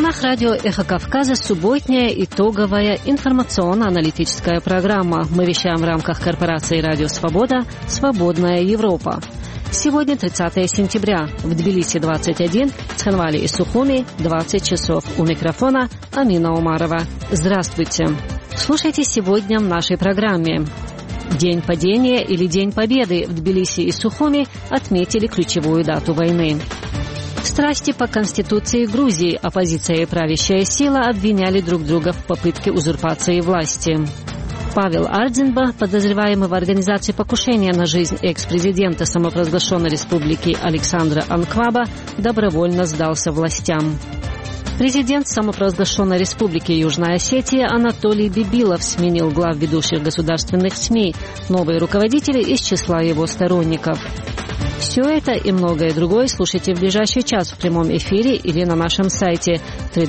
волнах радио «Эхо Кавказа» субботняя итоговая информационно-аналитическая программа. Мы вещаем в рамках корпорации «Радио Свобода» «Свободная Европа». Сегодня 30 сентября. В Тбилиси 21, Цхинвале и Сухуми 20 часов. У микрофона Амина Умарова. Здравствуйте. Слушайте сегодня в нашей программе. День падения или День Победы в Тбилиси и Сухуми отметили ключевую дату войны. Страсти по Конституции Грузии. Оппозиция и правящая сила обвиняли друг друга в попытке узурпации власти. Павел Ардзинба, подозреваемый в организации покушения на жизнь экс-президента самопровозглашенной республики Александра Анкваба, добровольно сдался властям. Президент самопровозглашенной республики Южная Осетия Анатолий Бибилов сменил глав ведущих государственных СМИ, новые руководители из числа его сторонников. Все это и многое другое слушайте в ближайший час в прямом эфире или на нашем сайте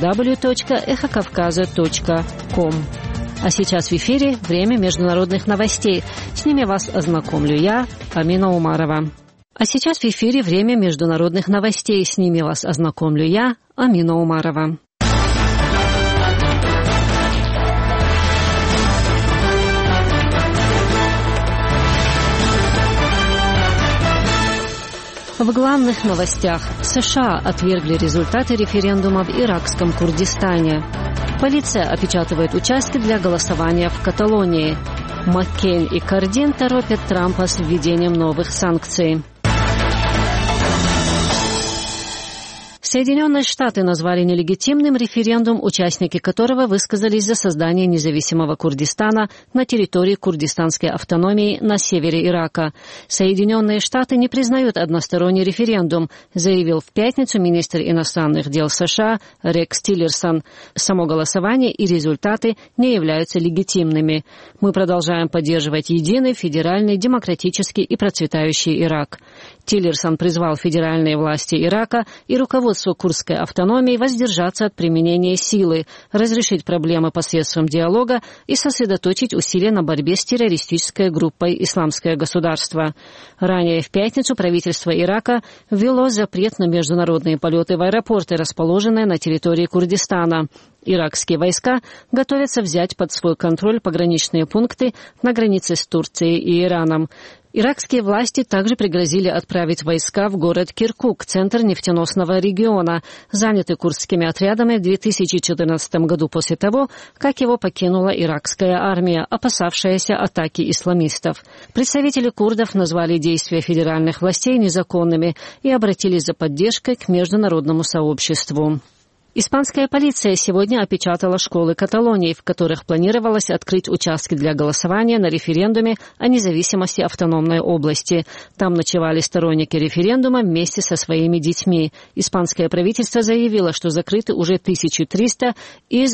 www.эхокавказа.ком. А сейчас в эфире время международных новостей. С ними вас ознакомлю я, Амина Умарова. А сейчас в эфире время международных новостей. С ними вас ознакомлю я, Амина Умарова. В главных новостях. США отвергли результаты референдума в иракском Курдистане. Полиция опечатывает участки для голосования в Каталонии. Маккейн и Кардин торопят Трампа с введением новых санкций. Соединенные Штаты назвали нелегитимным референдум, участники которого высказались за создание независимого Курдистана на территории курдистанской автономии на севере Ирака. Соединенные Штаты не признают односторонний референдум, заявил в пятницу министр иностранных дел США Рекс Тиллерсон. Само голосование и результаты не являются легитимными. Мы продолжаем поддерживать единый, федеральный, демократический и процветающий Ирак. Тиллерсон призвал федеральные власти Ирака и руководство курдской автономии воздержаться от применения силы, разрешить проблемы посредством диалога и сосредоточить усилия на борьбе с террористической группой «Исламское государство». Ранее в пятницу правительство Ирака ввело запрет на международные полеты в аэропорты, расположенные на территории Курдистана. Иракские войска готовятся взять под свой контроль пограничные пункты на границе с Турцией и Ираном. Иракские власти также пригрозили отправить войска в город Киркук, центр нефтеносного региона, занятый курдскими отрядами в 2014 году после того, как его покинула иракская армия, опасавшаяся атаки исламистов. Представители курдов назвали действия федеральных властей незаконными и обратились за поддержкой к международному сообществу. Испанская полиция сегодня опечатала школы Каталонии, в которых планировалось открыть участки для голосования на референдуме о независимости автономной области. Там ночевали сторонники референдума вместе со своими детьми. Испанское правительство заявило, что закрыты уже 1300 из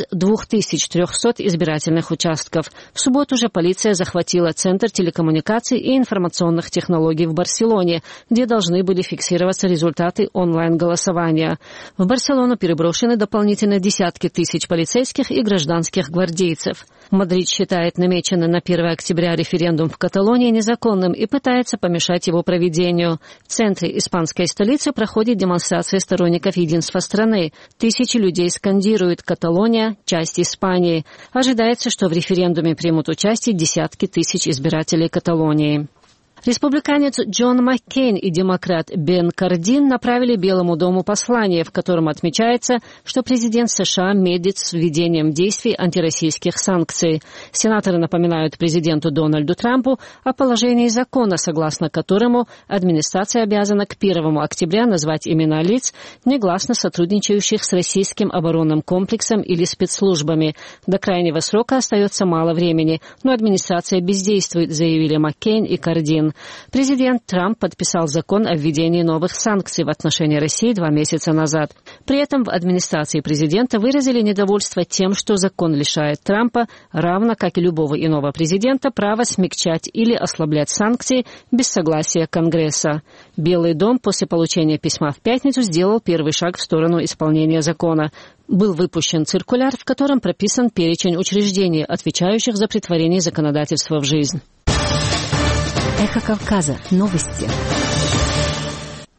2300 избирательных участков. В субботу же полиция захватила Центр телекоммуникаций и информационных технологий в Барселоне, где должны были фиксироваться результаты онлайн-голосования. В Барселону переброшены дополнительно десятки тысяч полицейских и гражданских гвардейцев. Мадрид считает намеченный на 1 октября референдум в Каталонии незаконным и пытается помешать его проведению. В центре испанской столицы проходит демонстрация сторонников единства страны. Тысячи людей скандируют «Каталония – часть Испании». Ожидается, что в референдуме примут участие десятки тысяч избирателей Каталонии. Республиканец Джон Маккейн и демократ Бен Кардин направили Белому дому послание, в котором отмечается, что президент США медлит с введением действий антироссийских санкций. Сенаторы напоминают президенту Дональду Трампу о положении закона, согласно которому администрация обязана к 1 октября назвать имена лиц, негласно сотрудничающих с российским оборонным комплексом или спецслужбами. До крайнего срока остается мало времени, но администрация бездействует, заявили Маккейн и Кардин. Президент Трамп подписал закон о введении новых санкций в отношении России 2 месяца назад. При этом в администрации президента выразили недовольство тем, что закон лишает Трампа, равно как и любого иного президента, права смягчать или ослаблять санкции без согласия Конгресса. Белый дом после получения письма в пятницу сделал первый шаг в сторону исполнения закона. Был выпущен циркуляр, в котором прописан перечень учреждений, отвечающих за претворение законодательства в жизнь. Эхо Кавказа. Новости.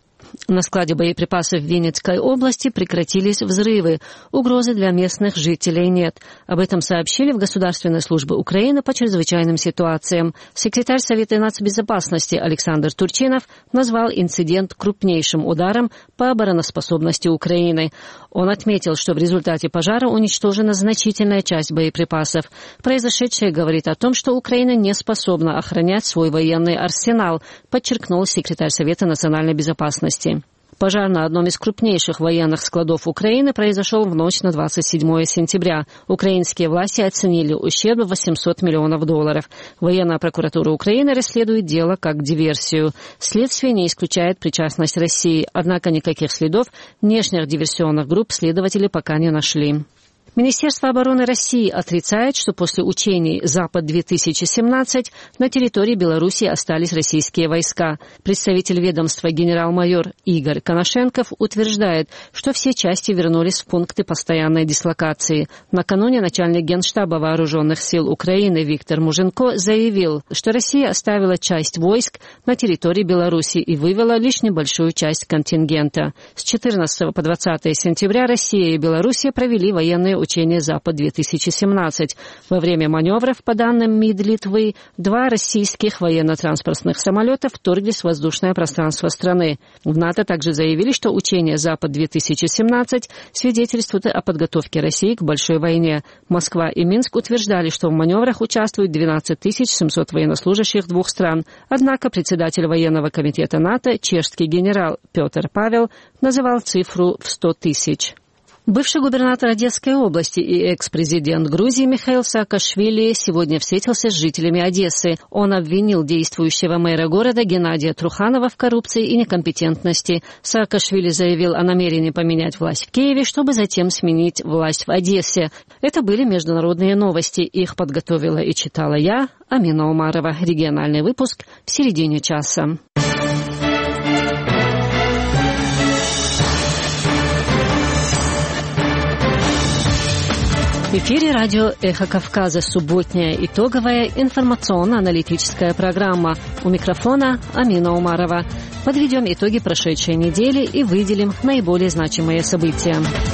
На складе боеприпасов в Винницкой области прекратились взрывы. Угрозы для местных жителей нет. Об этом сообщили в Государственной службе Украины по чрезвычайным ситуациям. Секретарь Совета нацбезопасности Александр Турчинов назвал инцидент крупнейшим ударом по обороноспособности Украины. Он отметил, что в результате пожара уничтожена значительная часть боеприпасов. Произошедшее говорит о том, что Украина не способна охранять свой военный арсенал, подчеркнул секретарь Совета национальной безопасности. Пожар на одном из крупнейших военных складов Украины произошел в ночь на 27 сентября. Украинские власти оценили ущерб в $800 миллионов. Военная прокуратура Украины расследует дело как диверсию. Следствие не исключает причастность России, однако никаких следов внешних диверсионных групп следователи пока не нашли. Министерство обороны России отрицает, что после учений «Запад-2017» на территории Беларуси остались российские войска. Представитель ведомства генерал-майор Игорь Коношенков утверждает, что все части вернулись в пункты постоянной дислокации. Накануне начальник Генштаба Вооруженных сил Украины Виктор Муженко заявил, что Россия оставила часть войск на территории Беларуси и вывела лишь небольшую часть контингента. С 14 по 20 сентября Россия и Белоруссия провели военные учения «Запад-2017». Во время маневров, по данным МИД Литвы, 2 российских военно-транспортных самолета вторглись в воздушное пространство страны. В НАТО также заявили, что учения «Запад-2017» свидетельствуют о подготовке России к большой войне. Москва и Минск утверждали, что в маневрах участвуют 12 700 военнослужащих двух стран. Однако председатель военного комитета НАТО, чешский генерал Петр Павел, называл цифру в 100 тысяч. Бывший губернатор Одесской области и экс-президент Грузии Михаил Саакашвили сегодня встретился с жителями Одессы. Он обвинил действующего мэра города Геннадия Труханова в коррупции и некомпетентности. Саакашвили заявил о намерении поменять власть в Киеве, чтобы затем сменить власть в Одессе. Это были международные новости. Их подготовила и читала я, Амина Умарова. Региональный выпуск в середине часа. В эфире радио «Эхо Кавказа», субботняя итоговая информационно-аналитическая программа. У микрофона Амина Умарова. Подведем итоги прошедшей недели и выделим наиболее значимые события.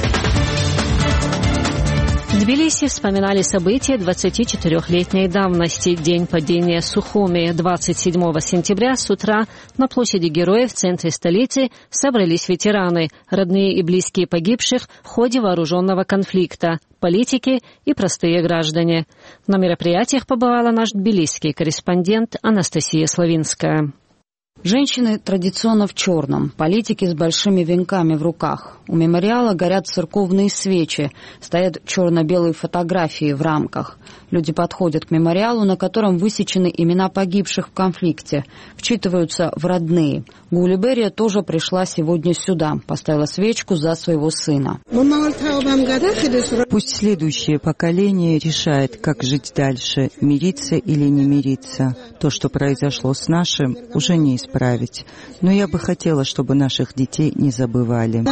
В Тбилиси вспоминали события 24-летней давности, день падения Сухуми. 27 сентября с утра на площади Героев в центре столицы собрались ветераны, родные и близкие погибших в ходе вооруженного конфликта, политики и простые граждане. На мероприятиях побывала наш тбилисский корреспондент Анастасия Славинская. Женщины традиционно в черном, политики с большими венками в руках. У мемориала горят церковные свечи, стоят черно-белые фотографии в рамках. Люди подходят к мемориалу, на котором высечены имена погибших в конфликте, вчитываются в родные. Гулиберия тоже пришла сегодня сюда, поставила свечку за своего сына. Пусть следующее поколение решает, как жить дальше, мириться или не мириться. То, что произошло с нашим, уже не исправить. Но я бы хотела, чтобы наших детей не забывали.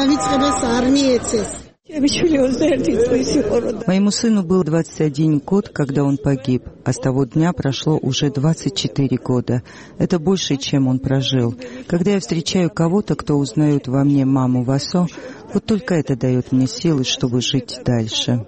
Моему сыну был 21 год, когда он погиб, а с того дня прошло уже 24 года. Это больше, чем он прожил. Когда я встречаю кого-то, кто узнает во мне маму Васо, вот только это дает мне силы, чтобы жить дальше.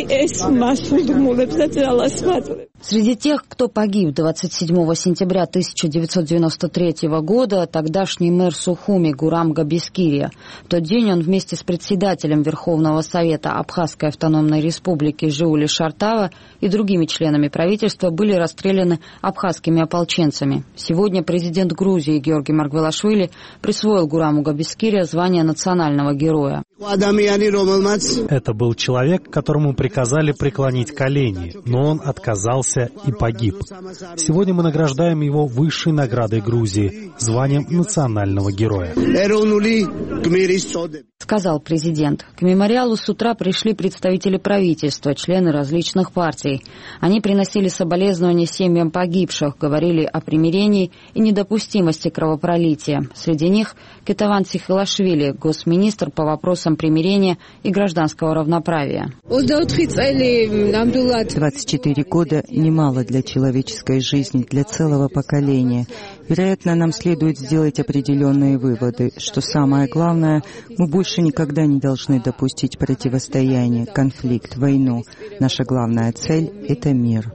Среди тех, кто погиб 27 сентября 1993 года, тогдашний мэр Сухуми Гурам Габискирия. В тот день он вместе с председателем Верховного Совета Абхазской автономной республики Жиули Шартава и другими членами правительства были расстреляны абхазскими ополченцами. Сегодня президент Грузии Георгий Маргвелашвили присвоил Гураму Габискирия звание национального героя. Это был человек, которому приказали преклонить колени, но он отказался и погиб. Сегодня мы награждаем его высшей наградой Грузии, званием национального героя. Сказал президент. К мемориалу с утра пришли представители правительства, члены различных партий. Они приносили соболезнования семьям погибших, говорили о примирении и недопустимости кровопролития. Среди них Кетаван Цихилашвили, госминистр по вопросам примирения и гражданского равноправия. 24 года немало для человеческой жизни, для целого поколения. Вероятно, нам следует сделать определенные выводы, что самое главное, мы больше никогда не должны допустить противостояние, конфликт, войну. Наша главная цель — это мир.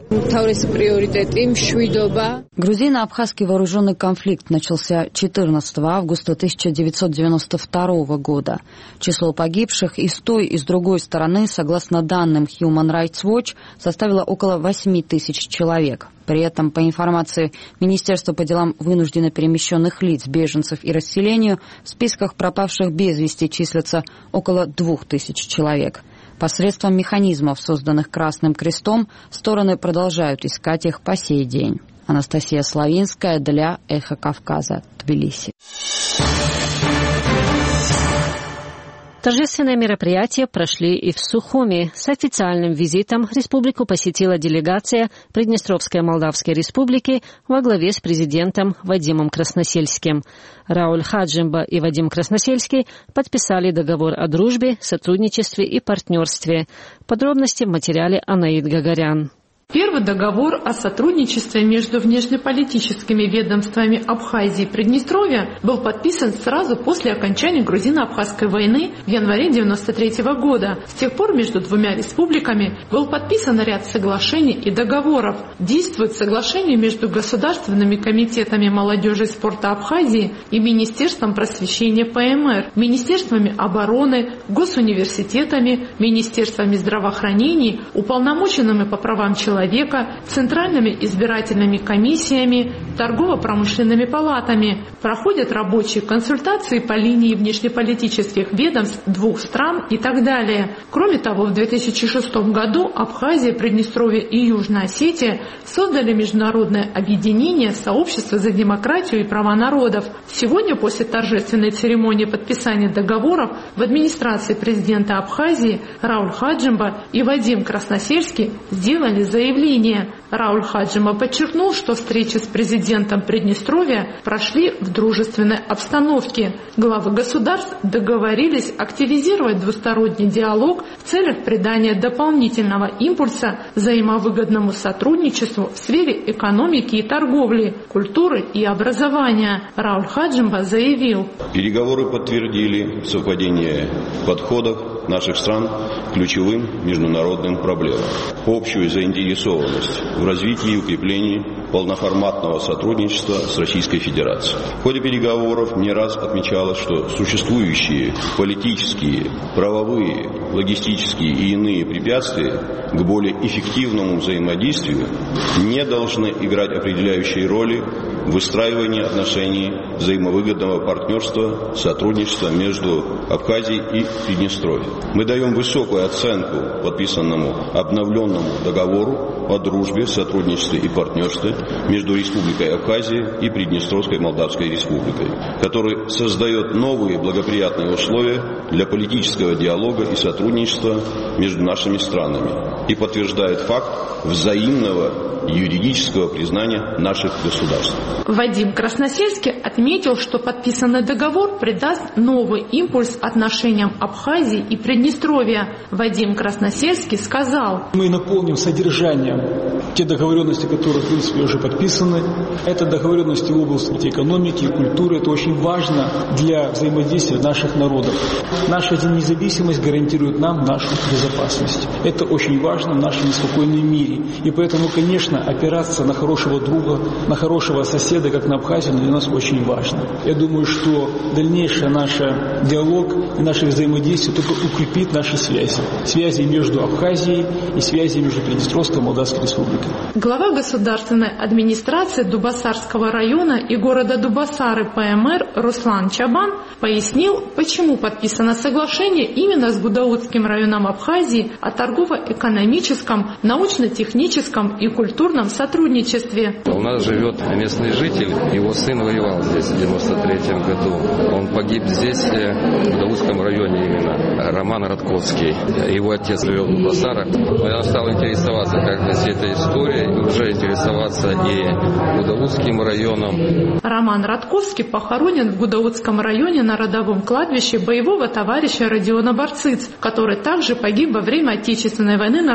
Грузино-абхазский вооруженный конфликт начался 14 августа 1992 года. Число погибших и с той, и с другой стороны, согласно данным Human Rights Watch, составило около 8 тысяч человек. При этом, по информации Министерства по делам вынужденно перемещенных лиц, беженцев и расселению, в списках пропавших без вести числятся около 2000 человек. Посредством механизмов, созданных Красным Крестом, стороны продолжают искать их по сей день. Анастасия Славинская для «Эхо Кавказа», Тбилиси. Торжественные мероприятия прошли и в Сухуми. С официальным визитом республику посетила делегация Приднестровской Молдавской Республики во главе с президентом Вадимом Красносельским. Рауль Хаджимба и Вадим Красносельский подписали договор о дружбе, сотрудничестве и партнерстве. Подробности в материале Анаид Гагарян. Первый договор о сотрудничестве между внешнеполитическими ведомствами Абхазии и Приднестровья был подписан сразу после окончания грузино-абхазской войны в январе 1993 года. С тех пор между двумя республиками был подписан ряд соглашений и договоров. Действует соглашение между государственными комитетами молодежи и спорта Абхазии и Министерством просвещения ПМР, Министерствами обороны, госуниверситетами, Министерствами здравоохранения, уполномоченными по правам человека, центральными избирательными комиссиями, торгово-промышленными палатами. Проходят рабочие консультации по линии внешнеполитических ведомств двух стран и так далее. Кроме того, в 2006 году Абхазия, Приднестровье и Южная Осетия создали международное объединение «Сообщество за демократию и права народов». Сегодня, после торжественной церемонии подписания договоров, в администрации президента Абхазии Рауль Хаджимба и Вадим Красносельский сделали заявление. Рауль Хаджимба подчеркнул, что встречи с президентом Приднестровья прошли в дружественной обстановке. Главы государств договорились активизировать двусторонний диалог в целях придания дополнительного импульса взаимовыгодному сотрудничеству в сфере экономики и торговли, культуры и образования. Рауль Хаджимба заявил: переговоры подтвердили совпадение подходов наших стран к ключевым международным проблемам, общую заинтересованность в развитии и укреплении полноформатного сотрудничества с Российской Федерацией. В ходе переговоров не раз отмечалось, что существующие политические, правовые, логистические и иные препятствия к более эффективному взаимодействию не должны играть определяющие роли в выстраивании отношений взаимовыгодного партнерства, сотрудничества между Абхазией и Приднестровьем. Мы даем высокую оценку подписанному обновленному договору о дружбе, сотрудничестве и партнерстве между Республикой Абхазия и Приднестровской Молдавской Республикой, который создает новые благоприятные условия для политического диалога и сотрудничества между нашими странами и подтверждает факт взаимного юридического признания наших государств. Вадим Красносельский отметил, что подписанный договор придаст новый импульс отношениям Абхазии и Приднестровья. Вадим Красносельский сказал: мы наполним содержанием те договоренности, которые, в принципе, уже подписаны. Это договоренности в области экономики и культуры. Это очень важно для взаимодействия наших народов. Наша независимость гарантирует нам нашу безопасность. Это очень важно в нашем неспокойном мире. И поэтому, конечно, опираться на хорошего друга, на хорошего соседа, как на Абхазию, для нас очень важно. Я думаю, что дальнейший наш диалог и наше взаимодействие только укрепит наши связи. Связи между Абхазией и связи между Приднестровской и Молдавской Республикой. Глава государственной администрации Дубасарского района и города Дубасары ПМР Руслан Чабан пояснил, почему подписано соглашение именно с Гудаутским районом Абхазии о торгово-экономическом, научно-техническом и культурном сотрудничестве. У нас живет местный житель, его сын воевал здесь в 1993 году. Он погиб здесь, в Гудаутском районе именно, Роман Радковский. Его отец живет в Дубасарах. Я стал интересоваться как всей этой историей, уже интересоваться и Гудаутским районом. Роман Радковский похоронен в Гудаутском районе на родовом кладбище боевого товарища Родиона Барциц, который также погиб во время Отечественной войны на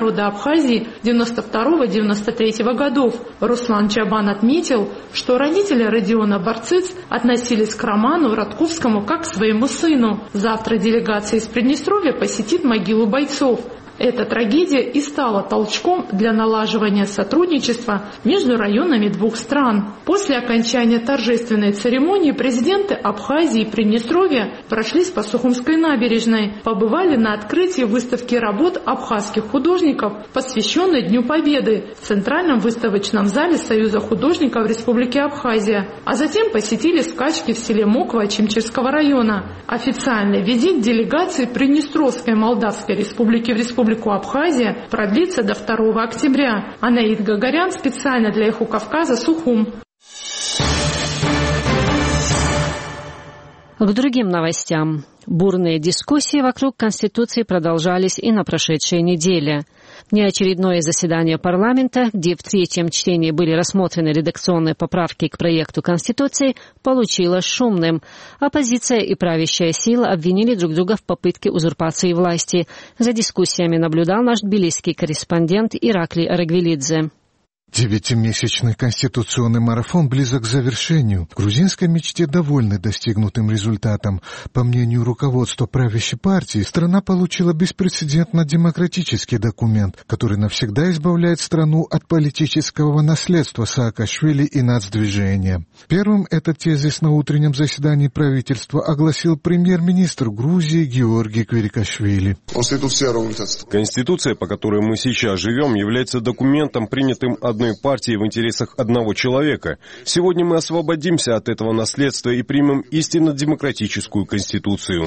народа Абхазии 92-93 годов. Руслан Чабан отметил, что родители Родиона Барциц относились к Роману Радковскому как к своему сыну. Завтра делегация из Приднестровья посетит могилу бойцов. Эта трагедия и стала толчком для налаживания сотрудничества между районами двух стран. После окончания торжественной церемонии президенты Абхазии и Приднестровья прошлись по Сухумской набережной, побывали на открытии выставки работ абхазских художников, посвященной Дню Победы в Центральном выставочном зале Союза художников Республики Абхазия, а затем посетили скачки в селе Моква Чимчирского района. Официальный визит делегации Приднестровской Молдавской Республики в Республику Абхазия продлится до 2 октября. Анаид Гагарян специально для Эхо Кавказа, Сухум. К другим новостям. Бурные дискуссии вокруг Конституции продолжались и на прошедшей неделе. Неочередное заседание парламента, где в третьем чтении были рассмотрены редакционные поправки к проекту Конституции, получилось шумным. Оппозиция и правящая сила обвинили друг друга в попытке узурпации власти. За дискуссиями наблюдал наш тбилисский корреспондент Ираклий Арагвелидзе. 9-месячный конституционный марафон близок к завершению. В грузинской мечте довольны достигнутым результатом. По мнению руководства правящей партии, страна получила беспрецедентно демократический документ, который навсегда избавляет страну от политического наследства Саакашвили и нацдвижения. Первым этот тезис на утреннем заседании правительства огласил премьер-министр Грузии Георгий Квирикашвили. Конституция, по которой мы сейчас живем, является документом, принятым одной партии в интересах одного человека. Сегодня мы освободимся от этого наследства и примем истинно демократическую конституцию.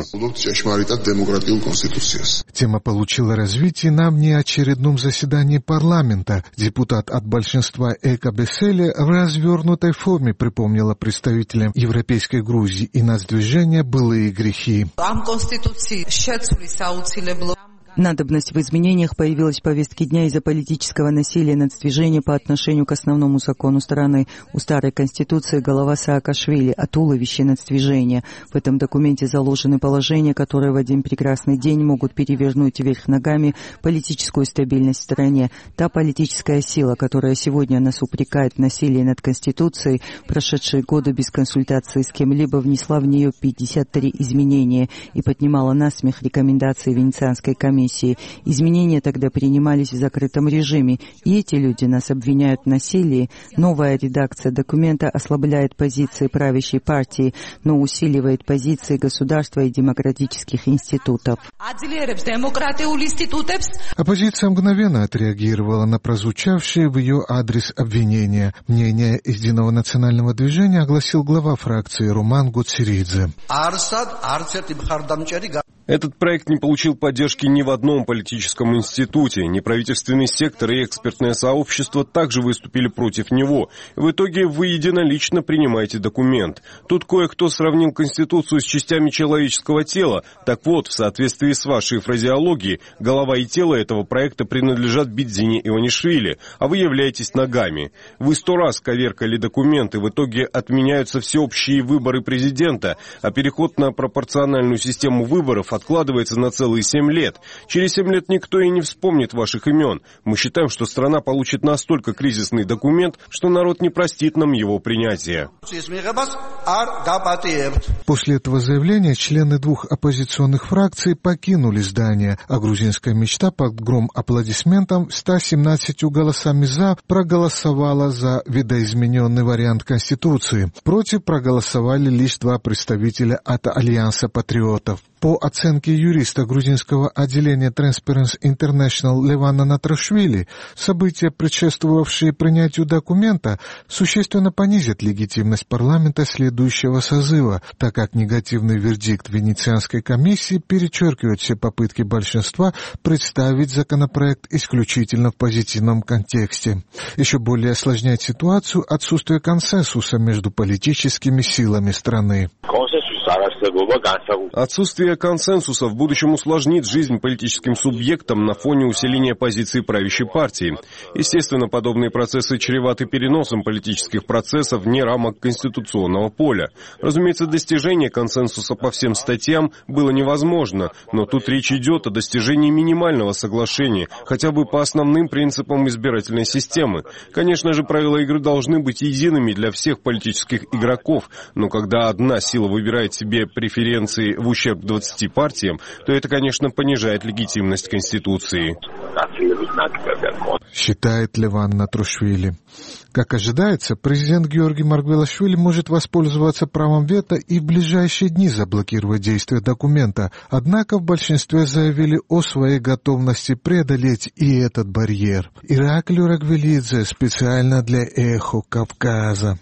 Тема получила развитие на внеочередном заседании парламента. Депутат от большинства Эка Беселе в развернутой форме припомнила представителям Европейской Грузии и нацдвижения былые грехи. Надобность в изменениях появилась в повестке дня из-за политического насилия нацдвижения по отношению к основному закону страны. У старой конституции голова Саакашвили, а туловище нацдвижения. В этом документе заложены положения, которые в один прекрасный день могут перевернуть вверх ногами политическую стабильность в стране. Та политическая сила, которая сегодня нас упрекает в насилии над Конституцией, в прошедшие годы без консультации с кем-либо внесла в нее 53 изменения и поднимала насмех рекомендации Венецианской комиссии. Изменения тогда принимались в закрытом режиме, и эти люди нас обвиняют в насилии. Новая редакция документа ослабляет позиции правящей партии, но усиливает позиции государства и демократических институтов. Оппозиция мгновенно отреагировала на прозвучавшие в ее адрес обвинения. Мнение Единого национального движения огласил глава фракции Роман Гуцеридзе. Этот проект не получил поддержки ни в одном политическом институте. Неправительственный сектор и экспертное сообщество также выступили против него. В итоге вы единолично принимаете документ. Тут кое-кто сравнил Конституцию с частями человеческого тела. Так вот, в соответствии с вашей фразеологией, голова и тело этого проекта принадлежат Бидзине Иванишвили, а вы являетесь ногами. Вы 100 раз коверкали документы, в итоге отменяются всеобщие выборы президента, а переход на пропорциональную систему выборов откладывается на целые 7 лет. Через 7 лет никто и не вспомнит ваших имен. Мы считаем, что страна получит настолько кризисный документ, что народ не простит нам его принятия. После этого заявления члены двух оппозиционных фракций покинули здание, а грузинская мечта под гром аплодисментом 117 голосами «за» проголосовала за видоизмененный вариант Конституции. Против проголосовали лишь 2 представителя от Альянса патриотов. По оценке юриста грузинского отделения Transparency International Левана Натрашвили, события, предшествовавшие принятию документа, существенно понизят легитимность парламента следующего созыва, так как негативный вердикт Венецианской комиссии перечеркивает все попытки большинства представить законопроект исключительно в позитивном контексте. Еще более осложняет ситуацию отсутствие консенсуса между политическими силами страны. Отсутствие консенсуса в будущем усложнит жизнь политическим субъектам на фоне усиления позиций правящей партии. Естественно, подобные процессы чреваты переносом политических процессов вне рамок конституционного поля. Разумеется, достижение консенсуса по всем статьям было невозможно, но тут речь идет о достижении минимального соглашения, хотя бы по основным принципам избирательной системы. Конечно же, правила игры должны быть едиными для всех политических игроков, но когда одна сила выбирает себе преференции в ущерб 20 партиям, то это, конечно, понижает легитимность Конституции. Считает Леван Натрушвили. Как ожидается, президент Георгий Маргвелашвили может воспользоваться правом вето и в ближайшие дни заблокировать действие документа. Однако в большинстве заявили о своей готовности преодолеть и этот барьер. Ираклий Рагвелидзе специально для «Эхо Кавказа».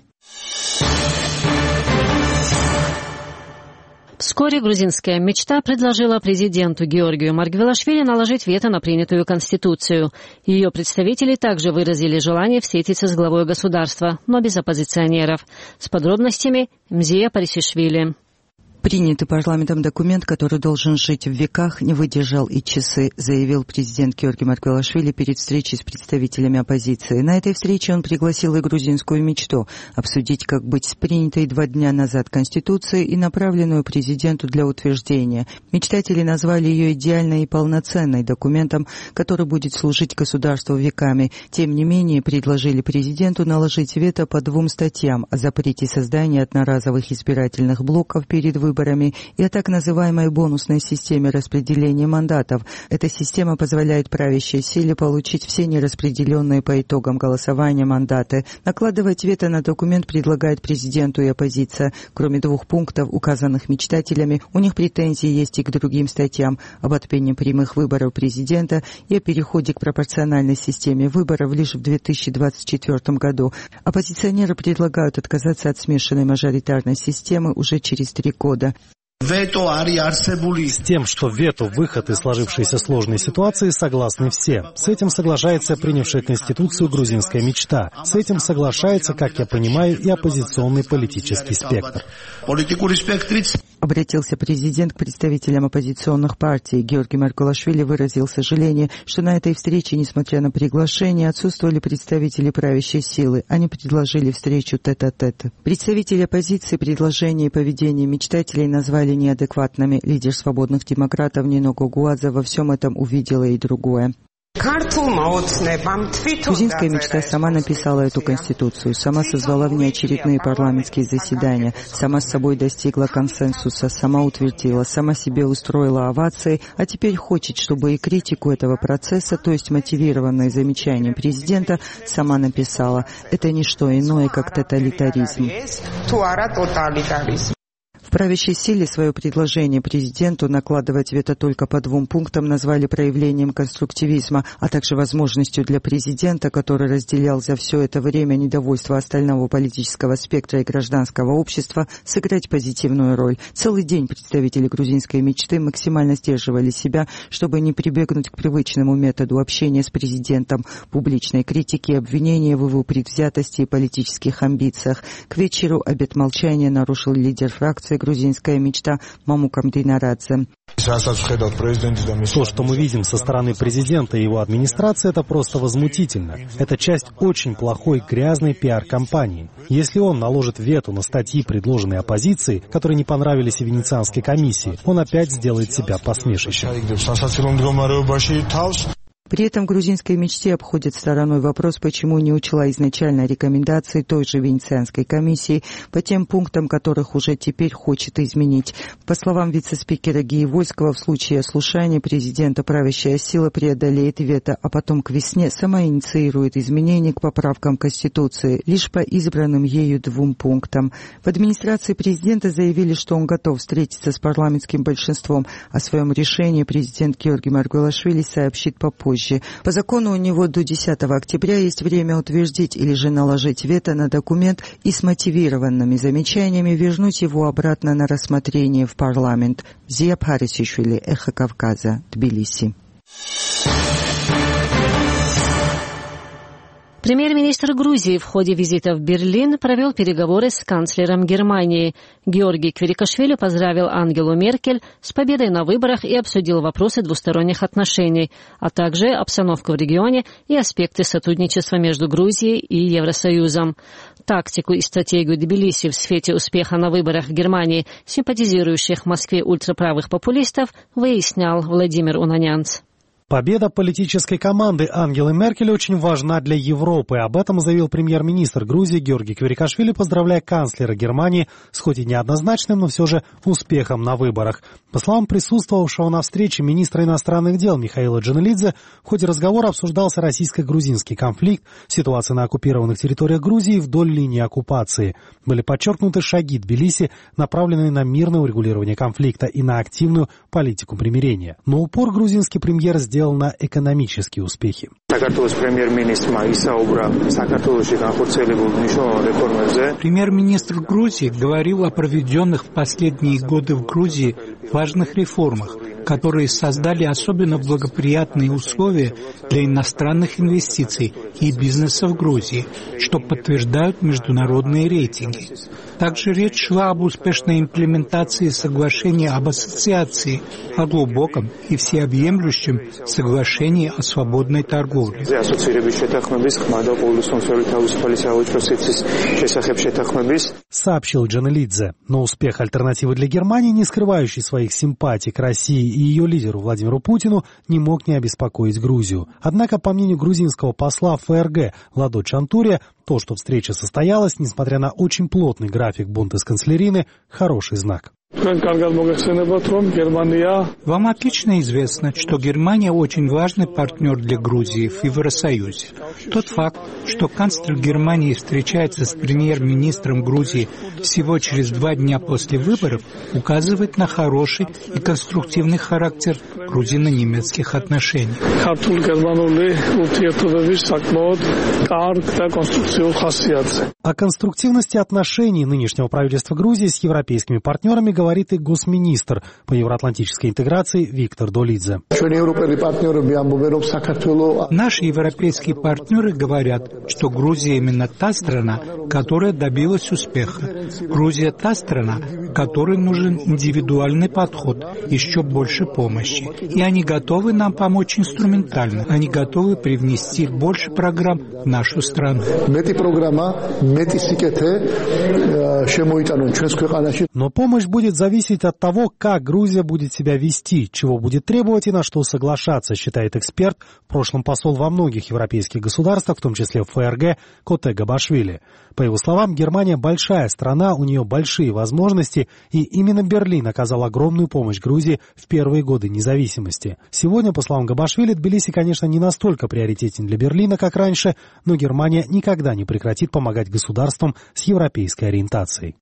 Вскоре грузинская мечта предложила президенту Георгию Маргвелашвили наложить вето на принятую Конституцию. Ее представители также выразили желание встретиться с главой государства, но без оппозиционеров. С подробностями Мзия Парисишвили. Принятый парламентом документ, который должен жить в веках, не выдержал и часы, заявил президент Георгий Маргвелашвили перед встречей с представителями оппозиции. На этой встрече он пригласил и грузинскую мечту обсудить, как быть с принятой 2 дня назад Конституцией и направленную президенту для утверждения. Мечтатели назвали ее идеальной и полноценной документом, который будет служить государству веками. Тем не менее, предложили президенту наложить вето по 2 статьям о запрете создания одноразовых избирательных блоков перед выборами и о так называемой бонусной системе распределения мандатов. Эта система позволяет правящей силе получить все нераспределенные по итогам голосования мандаты. Накладывать вето на документ предлагает президенту и оппозиция. Кроме 2 пунктов, указанных мечтателями, у них претензии есть и к другим статьям об отмене прямых выборов президента и о переходе к пропорциональной системе выборов лишь в 2024 году. Оппозиционеры предлагают отказаться от смешанной мажоритарной системы уже через 3 года. С тем, что вето – выход из сложившейся сложной ситуации, согласны все. С этим соглашается принявшая Конституцию грузинская мечта. С этим соглашается, как я понимаю, и оппозиционный политический спектр. Обратился президент к представителям оппозиционных партий. Георгий Маргвелашвили выразил сожаление, что на этой встрече, несмотря на приглашение, отсутствовали представители правящей силы. Они предложили встречу тет-а-тет. Представители оппозиции предложения и поведение мечтателей назвали неадекватными. Лидер свободных демократов Нино Гогуадзе во всем этом увидела и другое. Грузинская мечта сама написала эту конституцию, сама созвала внеочередные парламентские заседания, сама с собой достигла консенсуса, сама утвердила, сама себе устроила овации, а теперь хочет, чтобы и критику этого процесса, то есть мотивированные замечания президента, сама написала. Это не что иное, как тоталитаризм. В правящей силе свое предложение президенту накладывать вето только по 2 пунктам назвали проявлением конструктивизма, а также возможностью для президента, который разделял за все это время недовольство остального политического спектра и гражданского общества, сыграть позитивную роль. Целый день представители грузинской мечты максимально сдерживали себя, чтобы не прибегнуть к привычному методу общения с президентом, публичной критики, обвинения в его предвзятости и политических амбициях. К вечеру обет молчания нарушил лидер фракции «Грузинская мечта» Мамукам Динарадзе. То, что мы видим со стороны президента и его администрации, это просто возмутительно. Это часть очень плохой, грязной пиар-кампании. Если он наложит вето на статьи, предложенные оппозицией, которые не понравились и Венецианской комиссии, он опять сделает себя посмешищем. При этом грузинской мечте обходит стороной вопрос, почему не учла изначально рекомендации той же Венецианской комиссии по тем пунктам, которых уже теперь хочет изменить. По словам вице-спикера Гиевойского, в случае ослушания президента правящая сила преодолеет вето, а потом к весне сама инициирует изменения к поправкам Конституции, лишь по избранным ею 2 пунктам. В администрации президента заявили, что он готов встретиться с парламентским большинством. О своем решении президент Георгий Маргвелашвили сообщит попозже. По закону у него до 10 октября есть время утвердить или же наложить вето на документ и с мотивированными замечаниями вернуть его обратно на рассмотрение в парламент. Зия Парисишвили, Эхо Кавказа, Тбилиси. Премьер-министр Грузии в ходе визита в Берлин провел переговоры с канцлером Германии. Георгий Квирикашвили поздравил Ангелу Меркель с победой на выборах и обсудил вопросы двусторонних отношений, а также обстановку в регионе и аспекты сотрудничества между Грузией и Евросоюзом. Тактику и стратегию Тбилиси в свете успеха на выборах в Германии симпатизирующих Москве ультраправых популистов выяснял Владимир Унанянц. Победа политической команды Ангелы Меркель очень важна для Европы. Об этом заявил премьер-министр Грузии Георгий Квирикашвили, поздравляя канцлера Германии с хоть и неоднозначным, но все же успехом на выборах. По словам присутствовавшего на встрече министра иностранных дел Михаила Джаналидзе, в ходе разговора обсуждался российско-грузинский конфликт, ситуация на оккупированных территориях Грузии вдоль линии оккупации. Были подчеркнуты шаги Тбилиси, направленные на мирное урегулирование конфликта и на активную политику примирения. Но упор грузинский премьер сделал на экономические успехи. Премьер-министр Грузии говорил о проведенных в последние годы в Грузии важных реформах, которые создали особенно благоприятные условия для иностранных инвестиций и бизнеса в Грузии, что подтверждают международные рейтинги. Также речь шла об успешной имплементации соглашения об ассоциации, о глубоком и всеобъемлющем соглашении о свободной торговле. Сообщил Джаналидзе. Но успех альтернативы для Германии, не скрывающий своих симпатий к России и ее лидеру Владимиру Путину, не мог не обеспокоить Грузию. Однако, по мнению грузинского посла ФРГ Ладо Чантурия, то, что встреча состоялась, несмотря на очень плотный график бунтесканцлерины, хороший знак. Вам отлично известно, что Германия очень важный партнер для Грузии в Евросоюзе. Тот факт, что канцлер Германии встречается с премьер-министром Грузии всего через 2 дня после выборов, указывает на хороший и конструктивный характер грузино-немецких отношений. О конструктивности отношений нынешнего правительства Грузии с европейскими партнерами говорит и госминистр по евроатлантической интеграции Виктор Долидзе. Наши европейские партнеры говорят, что Грузия именно та страна, которая добилась успеха. Грузия та страна, которой нужен индивидуальный подход, еще больше помощи. И они готовы нам помочь инструментально. Они готовы привнести больше программ в нашу страну. Но помощь будет зависеть от того, как Грузия будет себя вести, чего будет требовать и на что соглашаться, считает эксперт, в прошлом посол во многих европейских государствах, в том числе в ФРГ, Коте Габашвили. По его словам, Германия большая страна, у нее большие возможности, и именно Берлин оказал огромную помощь Грузии в первые годы независимости. Сегодня, по словам Габашвили, Тбилиси, конечно, не настолько приоритетен для Берлина, как раньше, но Германия никогда не прекратит помогать государствам с европейской ориентацией.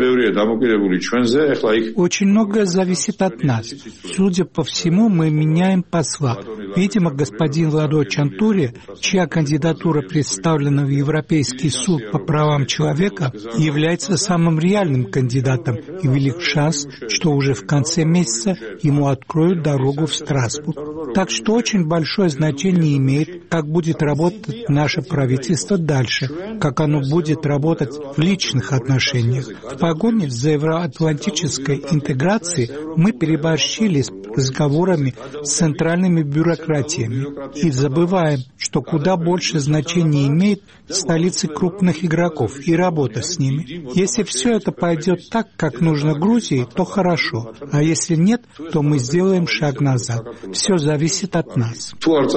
Очень многое зависит от нас. Судя по всему, мы меняем посла. Видимо, господин Ладо Чантури, чья кандидатура представлена в Европейский суд по правам человека, является самым реальным кандидатом, и велик шанс, что уже в конце месяца ему откроют дорогу в Страсбург. Так что очень большое значение имеет, как будет работать наше правительство дальше, как оно будет работать в личных отношениях. В погоне за евроатлантической интеграцией мы переборщили с разговорами с центральными бюрократиями и забываем, что куда больше значения имеет столицы крупных игроков и работа с ними. Если все это пойдет так, как нужно Грузии, то хорошо, а если нет, то мы сделаем шаг назад. Все зависит от нас.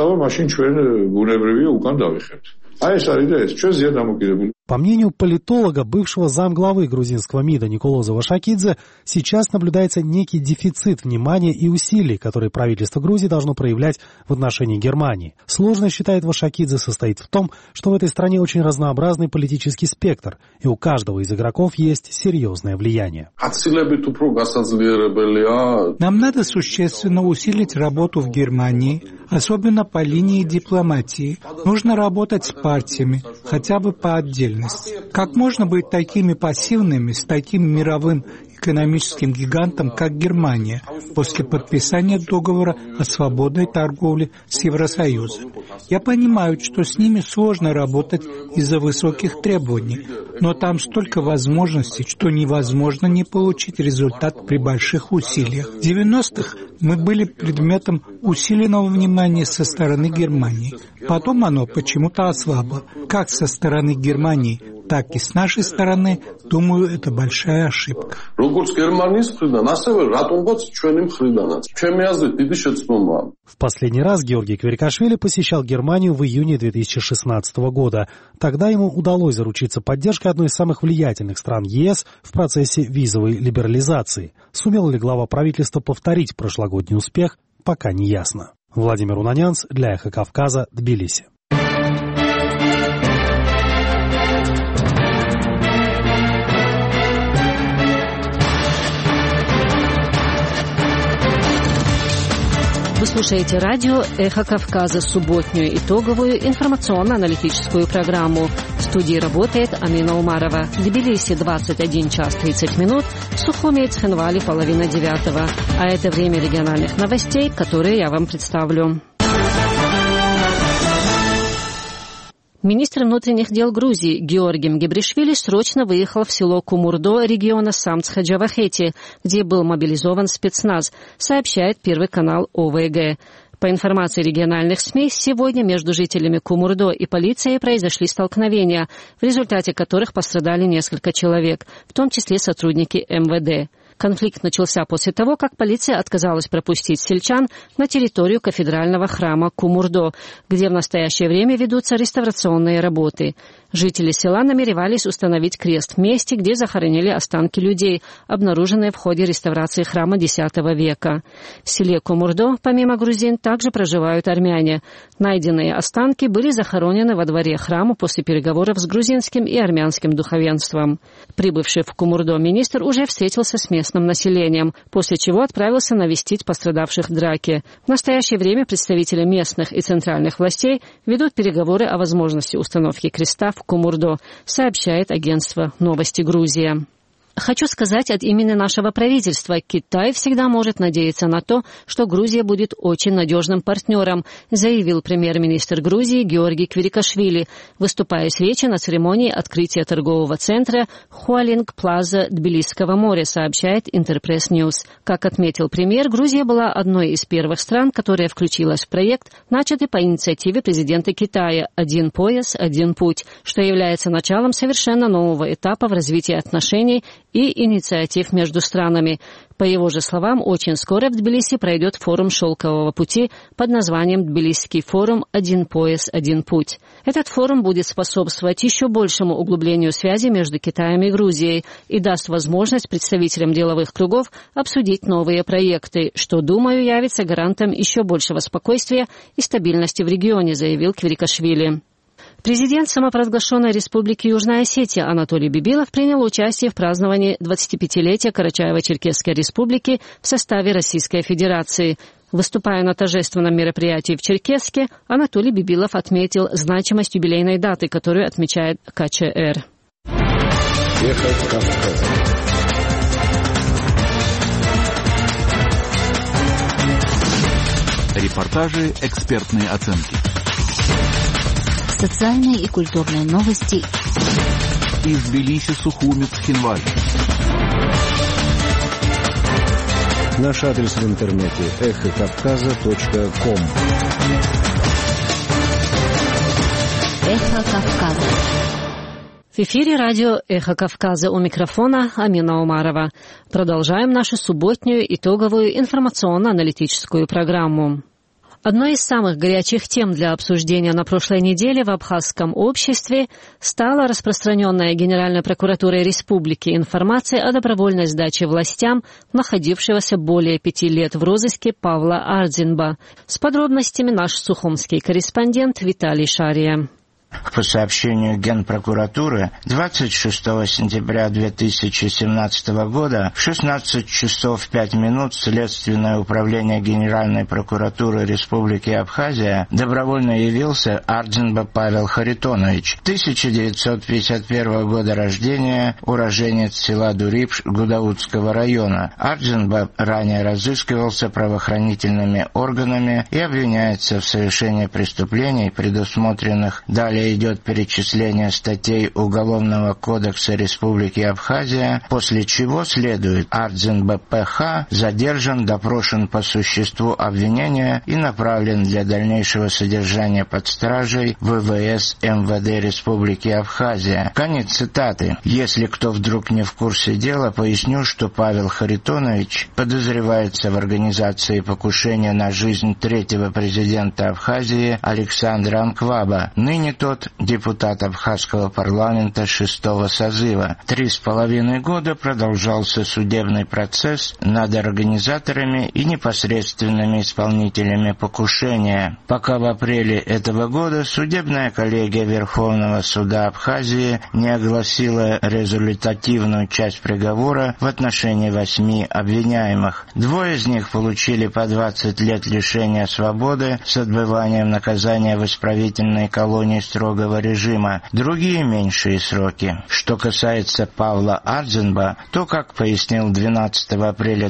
По мнению политолога, бывшего замглавы грузинского МИДа Николоза Вашакидзе, сейчас наблюдается некий дефицит внимания и усилий, которые правительство Грузии должно проявлять в отношении Германии. Сложность, считает Вашакидзе, состоит в том, что в этой стране очень разнообразный политический спектр, и у каждого из игроков есть серьезное влияние. Нам надо существенно усилить работу в Германии, особенно по линии дипломатии. Нужно работать с партиями, хотя бы по отдельности. Как можно быть такими пассивными, с таким мировым экономическим гигантом, как Германия, после подписания договора о свободной торговле с Евросоюзом. Я понимаю, что с ними сложно работать из-за высоких требований, но там столько возможностей, что невозможно не получить результат при больших усилиях. В 90-х мы были предметом усиленного внимания со стороны Германии. Потом оно почему-то ослабло. Как со стороны Германии, так и с нашей стороны, думаю, это большая ошибка. В последний раз Георгий Квирикашвили посещал Германию в июне 2016 года. Тогда ему удалось заручиться поддержкой одной из самых влиятельных стран ЕС в процессе визовой либерализации. Сумел ли глава правительства повторить прошлогодний успех, пока не ясно. Владимир Унанянц для «Эхо Кавказа», Тбилиси. Вы слушаете радио «Эхо Кавказа», субботнюю итоговую информационно-аналитическую программу. В студии работает Амина Умарова. В Тбилиси 21 час 30 минут, в Сухуми и Цхинвали 8:30. А это время региональных новостей, которые я вам представлю. Министр внутренних дел Грузии Георгий Мгебришвили срочно выехал в село Кумурдо региона Самцха-Джавахети, где был мобилизован спецназ, сообщает Первый канал ОВГ. По информации региональных СМИ, сегодня между жителями Кумурдо и полицией произошли столкновения, в результате которых пострадали несколько человек, в том числе сотрудники МВД. Конфликт начался после того, как полиция отказалась пропустить сельчан на территорию кафедрального храма Кумурдо, где в настоящее время ведутся реставрационные работы. Жители села намеревались установить крест в месте, где захоронили останки людей, обнаруженные в ходе реставрации храма X века. В селе Кумурдо, помимо грузин, также проживают армяне. Найденные останки были захоронены во дворе храма после переговоров с грузинским и армянским духовенством. Прибывший в Кумурдо министр уже встретился с местным населением, после чего отправился навестить пострадавших в драке. В настоящее время представители местных и центральных властей ведут переговоры о возможности установки креста в Кумурдо, сообщает агентство «Новости Грузия». Хочу сказать от имени нашего правительства, Китай всегда может надеяться на то, что Грузия будет очень надежным партнером, заявил премьер-министр Грузии Георгий Квирикашвили, выступая с речи на церемонии открытия торгового центра Хуалинг Плаза Тбилисского моря, сообщает Интерпресс Ньюс. Как отметил премьер, Грузия была одной из первых стран, которая включилась в проект, начатый по инициативе президента Китая «Один пояс, один путь», что является началом совершенно нового этапа в развитии отношений и инициатив между странами. По его же словам, очень скоро в Тбилиси пройдет форум шелкового пути под названием «Тбилисский форум. Один пояс, один путь». Этот форум будет способствовать еще большему углублению связи между Китаем и Грузией и даст возможность представителям деловых кругов обсудить новые проекты, что, думаю, явится гарантом еще большего спокойствия и стабильности в регионе, заявил Квирикашвили. Президент самопровозглашенной Республики Южная Осетия Анатолий Бибилов принял участие в праздновании 25-летия Карачаево-Черкесской Республики в составе Российской Федерации. Выступая на торжественном мероприятии в Черкесске, Анатолий Бибилов отметил значимость юбилейной даты, которую отмечает КЧР. Репортажи, экспертные оценки. Социальные и культурные новости из Тбилиси, Сухуми, Цхинвали. Наш адрес в интернете эхокавказа.ком. Эхо Кавказа. В эфире радио «Эхо Кавказа», у микрофона Амина Умарова. Продолжаем нашу субботнюю итоговую информационно-аналитическую программу. Одной из самых горячих тем для обсуждения на прошлой неделе в абхазском обществе стала распространенная Генеральной прокуратурой республики информация о добровольной сдаче властям находившегося более 5 лет в розыске Павла Ардзинба. С подробностями наш сухумский корреспондент Виталий Шария. По сообщению Генпрокуратуры, 26 сентября 2017 года в 16 часов 5 минут Следственное управление Генеральной прокуратуры Республики Абхазия добровольно явился Ардзинба Павел Харитонович, 1951 года рождения, уроженец села Дурипш Гудаутского района. Ардзинба ранее разыскивался правоохранительными органами и обвиняется в совершении преступлений, предусмотренных. Далее идет перечисление статей Уголовного кодекса Республики Абхазия, после чего следует: Ардзинба П.Х. задержан, допрошен по существу обвинения и направлен для дальнейшего содержания под стражей ВВС МВД Республики Абхазия. Конец цитаты. Если кто вдруг не в курсе дела, поясню, что Павел Харитонович подозревается в организации покушения на жизнь третьего президента Абхазии Александра Анкваба. Ныне тот депутат Абхазского парламента 6-го созыва. 3,5 года продолжался судебный процесс над организаторами и непосредственными исполнителями покушения, пока в апреле этого года судебная коллегия Верховного суда Абхазии не огласила результативную часть приговора в отношении 8 обвиняемых. 2 из них получили по 20 лет лишения свободы с отбыванием наказания в исправительной колонии строгого режима, другие меньшие сроки. Что касается Павла Ардзинба, то, как пояснил 12 апреля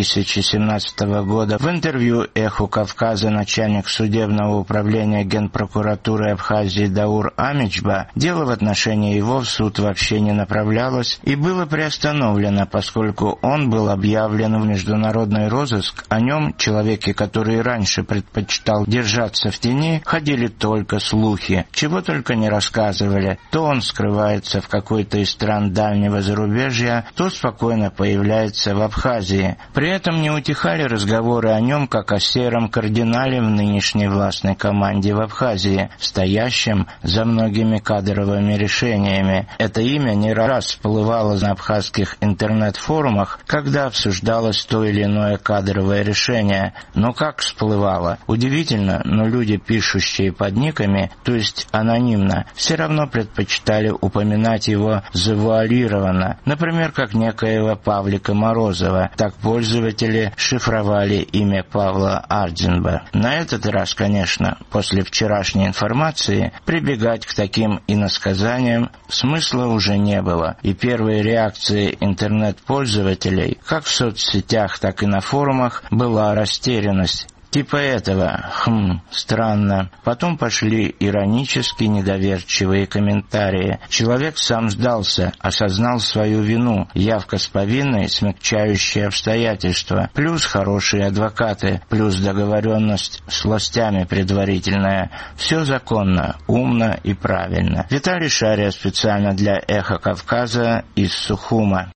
2017 года в интервью «Эху Кавказа» начальник судебного управления Генпрокуратуры Абхазии Даур Амичба, дело в отношении его в суд вообще не направлялось и было приостановлено, поскольку он был объявлен в международный розыск. О нем, человеке, который раньше предпочитал держаться в тени, ходили только слухи, чего только не рассказывали. То он скрывается в какой-то из стран дальнего зарубежья, то спокойно появляется в Абхазии. При этом не утихали разговоры о нем как о сером кардинале в нынешней властной команде в Абхазии, стоящем за многими кадровыми решениями. Это имя не раз всплывало на абхазских интернет-форумах, когда обсуждалось то или иное кадровое решение. Но как всплывало? Удивительно, но люди, пишущие под никами, то есть анонимно, все равно предпочитали упоминать его завуалированно, например, как некоего Павлика Морозова. Так пользователи шифровали имя Павла Ардзинба. На этот раз, конечно, после вчерашней информации прибегать к таким иносказаниям смысла уже не было, и первые реакции интернет-пользователей, как в соцсетях, так и на форумах, была растерянность. Типа этого, странно. Потом пошли иронически недоверчивые комментарии. Человек сам сдался, осознал свою вину, явка с повинной, смягчающие обстоятельства, плюс хорошие адвокаты, плюс договоренность с властями предварительная. Все законно, умно и правильно. Виталий Шария специально для «Эхо Кавказа» из Сухума.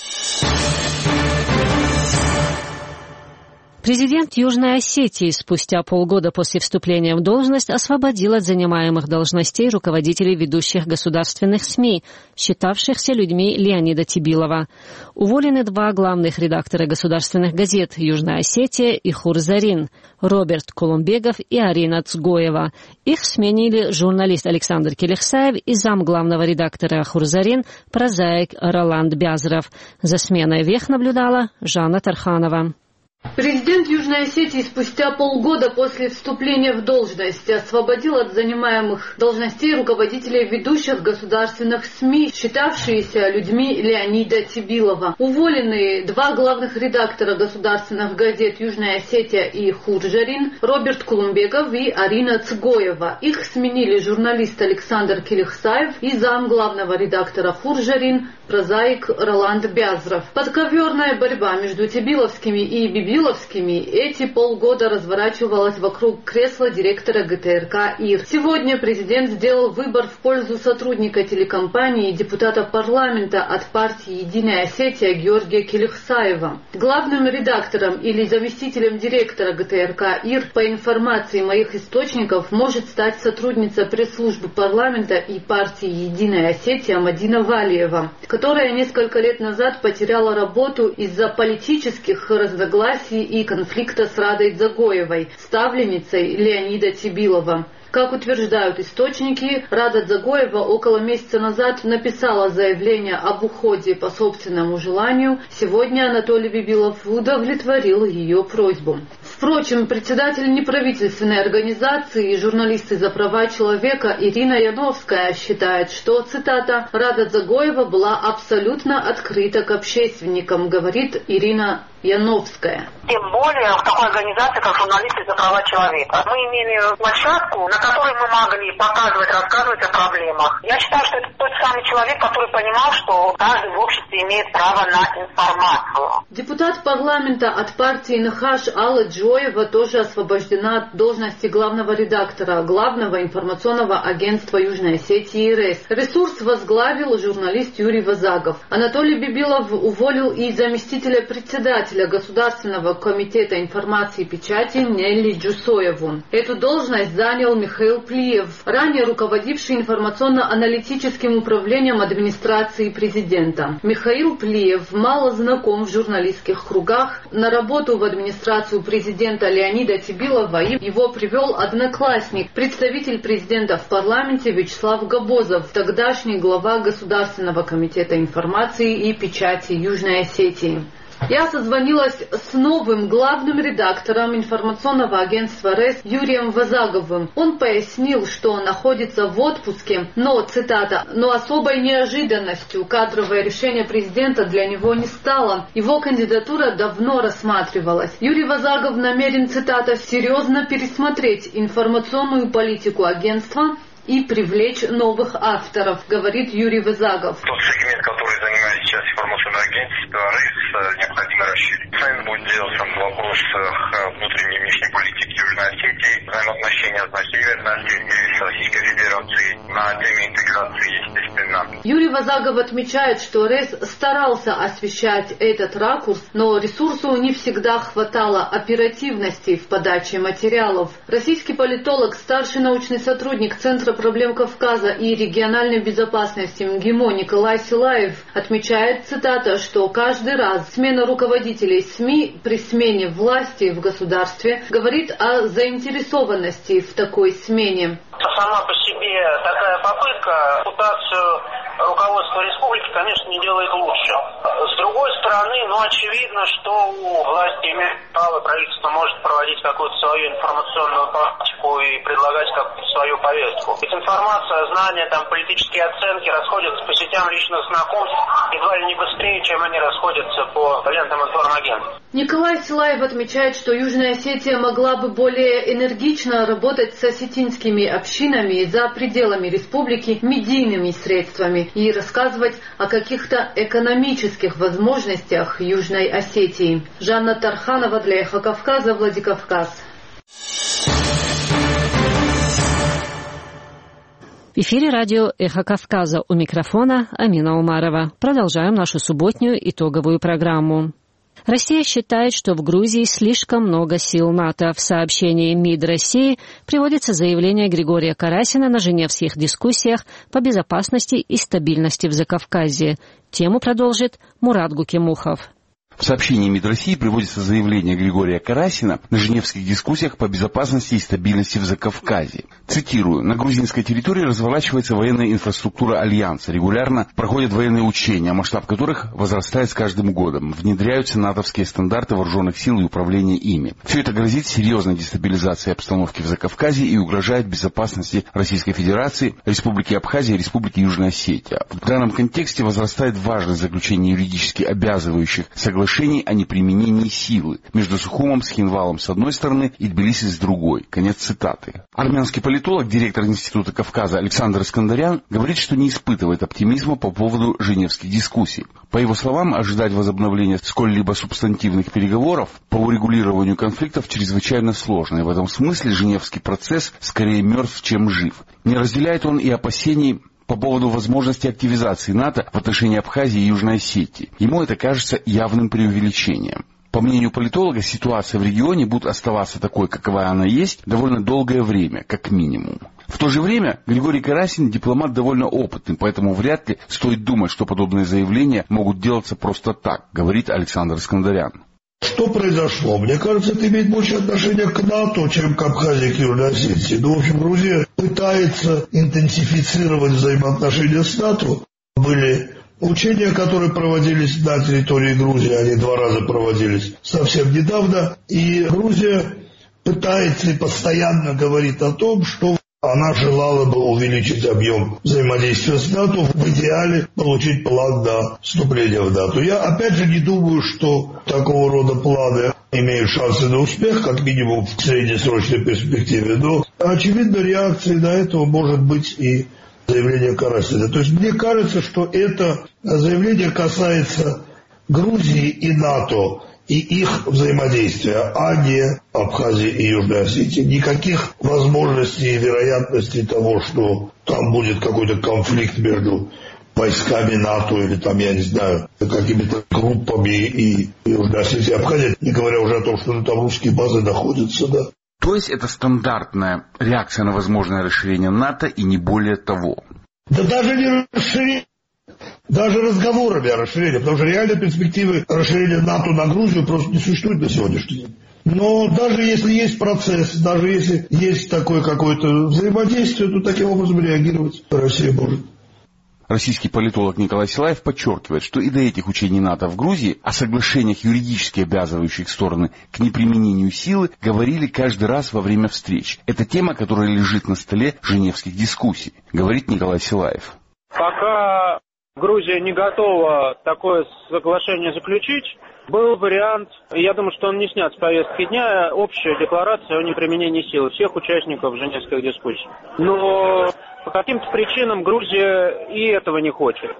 Президент Южной Осетии спустя полгода после вступления в должность освободил от занимаемых должностей руководителей ведущих государственных СМИ, считавшихся людьми Леонида Тибилова. Уволены 2 главных редактора государственных газет «Южная Осетия» и «Хурзарин» — Роберт Кулумбегов и Арина Цгоева. Их сменили журналист Александр Келихсаев и замглавного редактора «Хурзарин» прозаик Роланд Бязров. За сменой вех наблюдала Жанна Тарханова. Президент Южной Осетии спустя полгода после вступления в должность освободил от занимаемых должностей руководителей ведущих государственных СМИ, считавшиеся людьми Леонида Тибилова. Уволены 2 главных редактора государственных газет «Южная Осетия» и «Хурзарин» Роберт Кулумбегов и Арина Цгоева. Их сменили журналист Александр Келихсаев и замглавного редактора «Хурзарин» прозаик Роланд Бязров. Подковерная борьба между тибиловскими и бибиловскими эти полгода разворачивалась вокруг кресла директора ГТРК ИР. Сегодня президент сделал выбор в пользу сотрудника телекомпании и депутата парламента от партии «Единая Осетия» Георгия Келихсаева. Главным редактором или заместителем директора ГТРК ИР, по информации моих источников, может стать сотрудница пресс-службы парламента и партии «Единая Осетия» Мадина Валиева, которая несколько лет назад потеряла работу из-за политических разногласий и конфликта с Радой Дзагоевой, ставленницей Леонида Тибилова. Как утверждают источники, Рада Дзагоева около месяца назад написала заявление об уходе по собственному желанию. Сегодня Анатолий Бибилов удовлетворил ее просьбу. Впрочем, председатель неправительственной организации и журналисты за права человека Ирина Яновская считает, что, цитата, «Рада Дзагоева была абсолютно открыта к общественникам», говорит Ирина Яновская. Тем более в такой организации, как журналисты за права человека. Мы имели площадку, на которой мы могли показывать, рассказывать о проблемах. Я считаю, что это тот самый человек, который понимал, что каждый в обществе имеет право на информацию. Депутат парламента от партии НХАШ Алла Джоева тоже освобождена от должности главного редактора главного информационного агентства Южной Осетии РЭС. Ресурс возглавил журналист Юрий Вазагов. Анатолий Бибилов уволил и заместителя председателя Государственного комитета информации и печати Нелли Джусоеву. Эту должность занял Михаил Плиев, ранее руководивший информационно-аналитическим управлением администрации президента. Михаил Плиев мало знаком в журналистских кругах. На работу в администрацию президента Леонида Тибилова его привел одноклассник, представитель президента в парламенте Вячеслав Габозов, тогдашний глава Государственного комитета информации и печати Южной Осетии. Я созвонилась с новым главным редактором информационного агентства РЭС Юрием Вазаговым. Он пояснил, что он находится в отпуске, но, цитата, «но особой неожиданностью кадровое решение президента для него не стало. Его кандидатура давно рассматривалась. Юрий Вазагов намерен, цитата, серьезно пересмотреть информационную политику агентства и привлечь новых авторов», говорит Юрий Вазагов. Тот сегмент, который занимает сейчас информационное агентство РЭС, необходимо расширить. Сами будет делаться в вопросах внутренней и внешней политики Южной Осетии, взаимоотношения с Северной Осетией, с Российской Федерацией, на теме интеграции, естественно. Юрий Вазагов отмечает, что РЭС старался освещать этот ракурс, но ресурсу не всегда хватало оперативности в подаче материалов. Российский политолог, старший научный сотрудник Центра проблем Кавказа и региональной безопасности МГИМО Николай Силаев отмечает, цитата, что каждый раз смена руководителей СМИ при смене власти в государстве говорит о заинтересованности в такой смене. Сама по себе такая попытка репутацию руководства республики, конечно, не делает лучше. С другой стороны, очевидно, что у власти имеет право, правительство может проводить какую-то свою информационную практику и предлагать какую-то свою повестку. Ведь информация, знания, политические оценки расходятся по сетям личных знакомств едва ли не быстрее, чем они расходятся по лентам информагентов. Николай Силаев отмечает, что Южная Осетия могла бы более энергично работать с осетинскими общинами за пределами республики медийными средствами и рассказывать о каких-то экономических возможностях Южной Осетии. Жанна Тарханова для Эхо Кавказа, Владикавказ. В эфире радио «Эхо Кавказа», у микрофона Амина Умарова. Продолжаем нашу субботнюю итоговую программу. Россия считает, что в Грузии слишком много сил НАТО. В сообщении МИД России приводится заявление Григория Карасина на женевских дискуссиях по безопасности и стабильности в Закавказье. Тему продолжит Мурат Гукимухов. В сообщении МИД России приводится заявление Григория Карасина на женевских дискуссиях по безопасности и стабильности в Закавказье. Цитирую. «На грузинской территории разворачивается военная инфраструктура Альянса. Регулярно проходят военные учения, масштаб которых возрастает с каждым годом. Внедряются натовские стандарты вооруженных сил и управления ими. Все это грозит серьезной дестабилизацией обстановки в Закавказье и угрожает безопасности Российской Федерации, Республики Абхазия и Республики Южная Осетия. В данном контексте возрастает важность заключения юридически обязывающих соглашений о неприменении силы между Сухумом, Схинвалом с одной стороны и Тбилиси с другой». Конец цитаты. Армянский политолог, директор Института Кавказа Александр Искандарян говорит, что не испытывает оптимизма по поводу женевских дискуссий. По его словам, ожидать возобновления сколь-либо субстантивных переговоров по урегулированию конфликтов чрезвычайно сложно, и в этом смысле женевский процесс скорее мертв, чем жив. Не разделяет он и опасений по поводу возможности активизации НАТО в отношении Абхазии и Южной Осетии. Ему это кажется явным преувеличением. По мнению политолога, ситуация в регионе будет оставаться такой, какова она есть, довольно долгое время, как минимум. В то же время Григорий Карасин дипломат довольно опытный, поэтому вряд ли стоит думать, что подобные заявления могут делаться просто так, говорит Александр Искандарян. Что произошло? Мне кажется, это имеет больше отношение к НАТО, чем к Абхазии, к Южной Осетии. Ну, в общем, Грузия пытается интенсифицировать взаимоотношения с НАТО. Были учения, которые проводились на территории Грузии, они 2 раза проводились совсем недавно. И Грузия пытается и постоянно говорит о том, что она желала бы увеличить объем взаимодействия с НАТО, в идеале получить план на вступление в НАТО. Я опять же не думаю, что такого рода планы имеют шансы на успех, как минимум в среднесрочной перспективе. Но, очевидно, реакцией на это может быть и заявление Карасина. То есть мне кажется, что это заявление касается Грузии и НАТО, и их взаимодействия, а не Абхазии и Южной Осетии. Никаких возможностей и вероятностей того, что там будет какой-то конфликт между войсками НАТО или там, я не знаю, какими-то группами и Южной Осетии и Абхазии, не говоря уже о том, что там русские базы находятся, да. То есть это стандартная реакция на возможное расширение НАТО и не более того? Да даже не расширение. Даже разговорами о расширении, потому что реальной перспективы расширения НАТО на Грузию просто не существует на сегодняшний день. Но даже если есть процесс, даже если есть такое какое-то взаимодействие, то таким образом реагировать Россия может. Российский политолог Николай Силаев подчеркивает, что и до этих учений НАТО в Грузии о соглашениях, юридически обязывающих стороны к неприменению силы, говорили каждый раз во время встреч. Это тема, которая лежит на столе женевских дискуссий, говорит Николай Силаев. Пока Грузия не готова такое соглашение заключить, был вариант, я думаю, что он не снят с повестки дня, общая декларация о неприменении силы всех участников женевских дискуссий. Но по каким-то причинам Грузия и этого не хочет.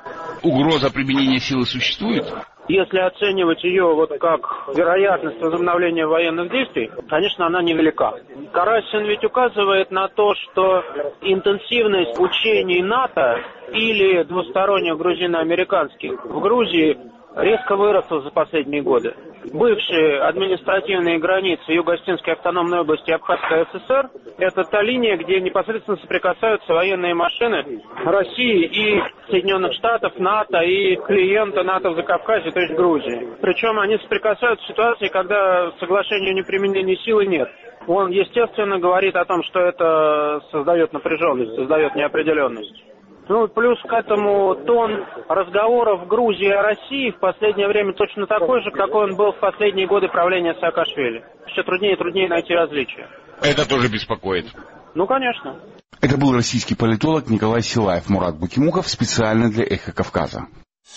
Угроза применения силы существует? Если оценивать ее вот как вероятность возобновления военных действий, конечно, она невелика. Карасин ведь указывает на то, что интенсивность учений НАТО или двусторонних грузино-американских в Грузии резко выросла за последние годы. Бывшие административные границы Юго-Осетинской автономной области и Абхазской ССР – это та линия, где непосредственно соприкасаются военные машины России и Соединенных Штатов, НАТО и клиента НАТО в Закавказье, то есть Грузии. Причем они соприкасаются в ситуации, когда соглашения о неприменении силы нет. Он, естественно, говорит о том, что это создает напряженность, создает неопределенность. Ну, плюс к этому тон разговоров в Грузии о России в последнее время точно такой же, какой он был в последние годы правления Саакашвили. Все труднее и труднее найти различия. Это тоже беспокоит? Ну, конечно. Это был российский политолог Николай Силаев. Мурат Букимуков специально для «Эхо Кавказа».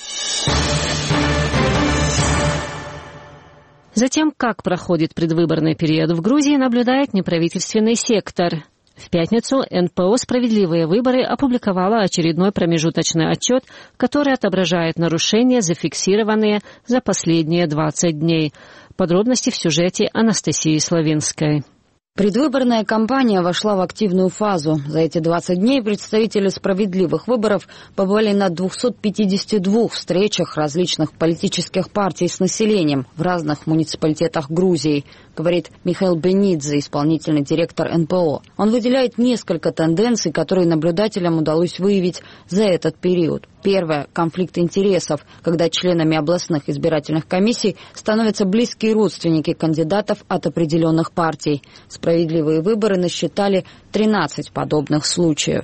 Затем, как проходит предвыборный период в Грузии, наблюдает неправительственный сектор. В пятницу НПО «Справедливые выборы» опубликовала очередной промежуточный отчет, который отображает нарушения, зафиксированные за последние 20 дней. Подробности в сюжете Анастасии Славинской. Предвыборная кампания вошла в активную фазу. За эти 20 дней представители «Справедливых выборов» побывали на 252 встречах различных политических партий с населением в разных муниципалитетах Грузии, говорит Михаил Бенидзе, исполнительный директор НПО. Он выделяет несколько тенденций, которые наблюдателям удалось выявить за этот период. Первое – конфликт интересов, когда членами областных избирательных комиссий становятся близкие родственники кандидатов от определенных партий. «Справедливые выборы» насчитали 13 подобных случаев.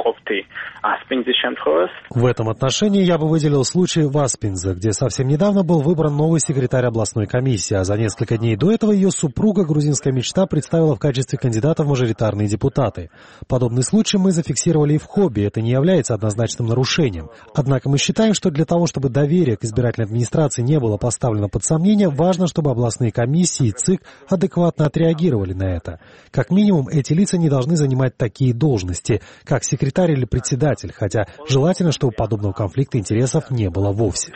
В этом отношении я бы выделил случай в Аспинзе, где совсем недавно был выбран новый секретарь областной комиссии, а за несколько дней до этого ее супруга, грузинская мечта, представила в качестве кандидата в мажоритарные депутаты. Подобный случай мы зафиксировали и в Хобби, это не является однозначным нарушением. Однако мы считаем, что для того, чтобы доверие к избирательной администрации не было поставлено под сомнение, важно, чтобы областные комиссии и ЦИК адекватно отреагировали на это. Как минимум, эти лица не должны занимать такие должности, как секретарь или председатель, хотя желательно, чтобы подобного конфликта интересов не было вовсе.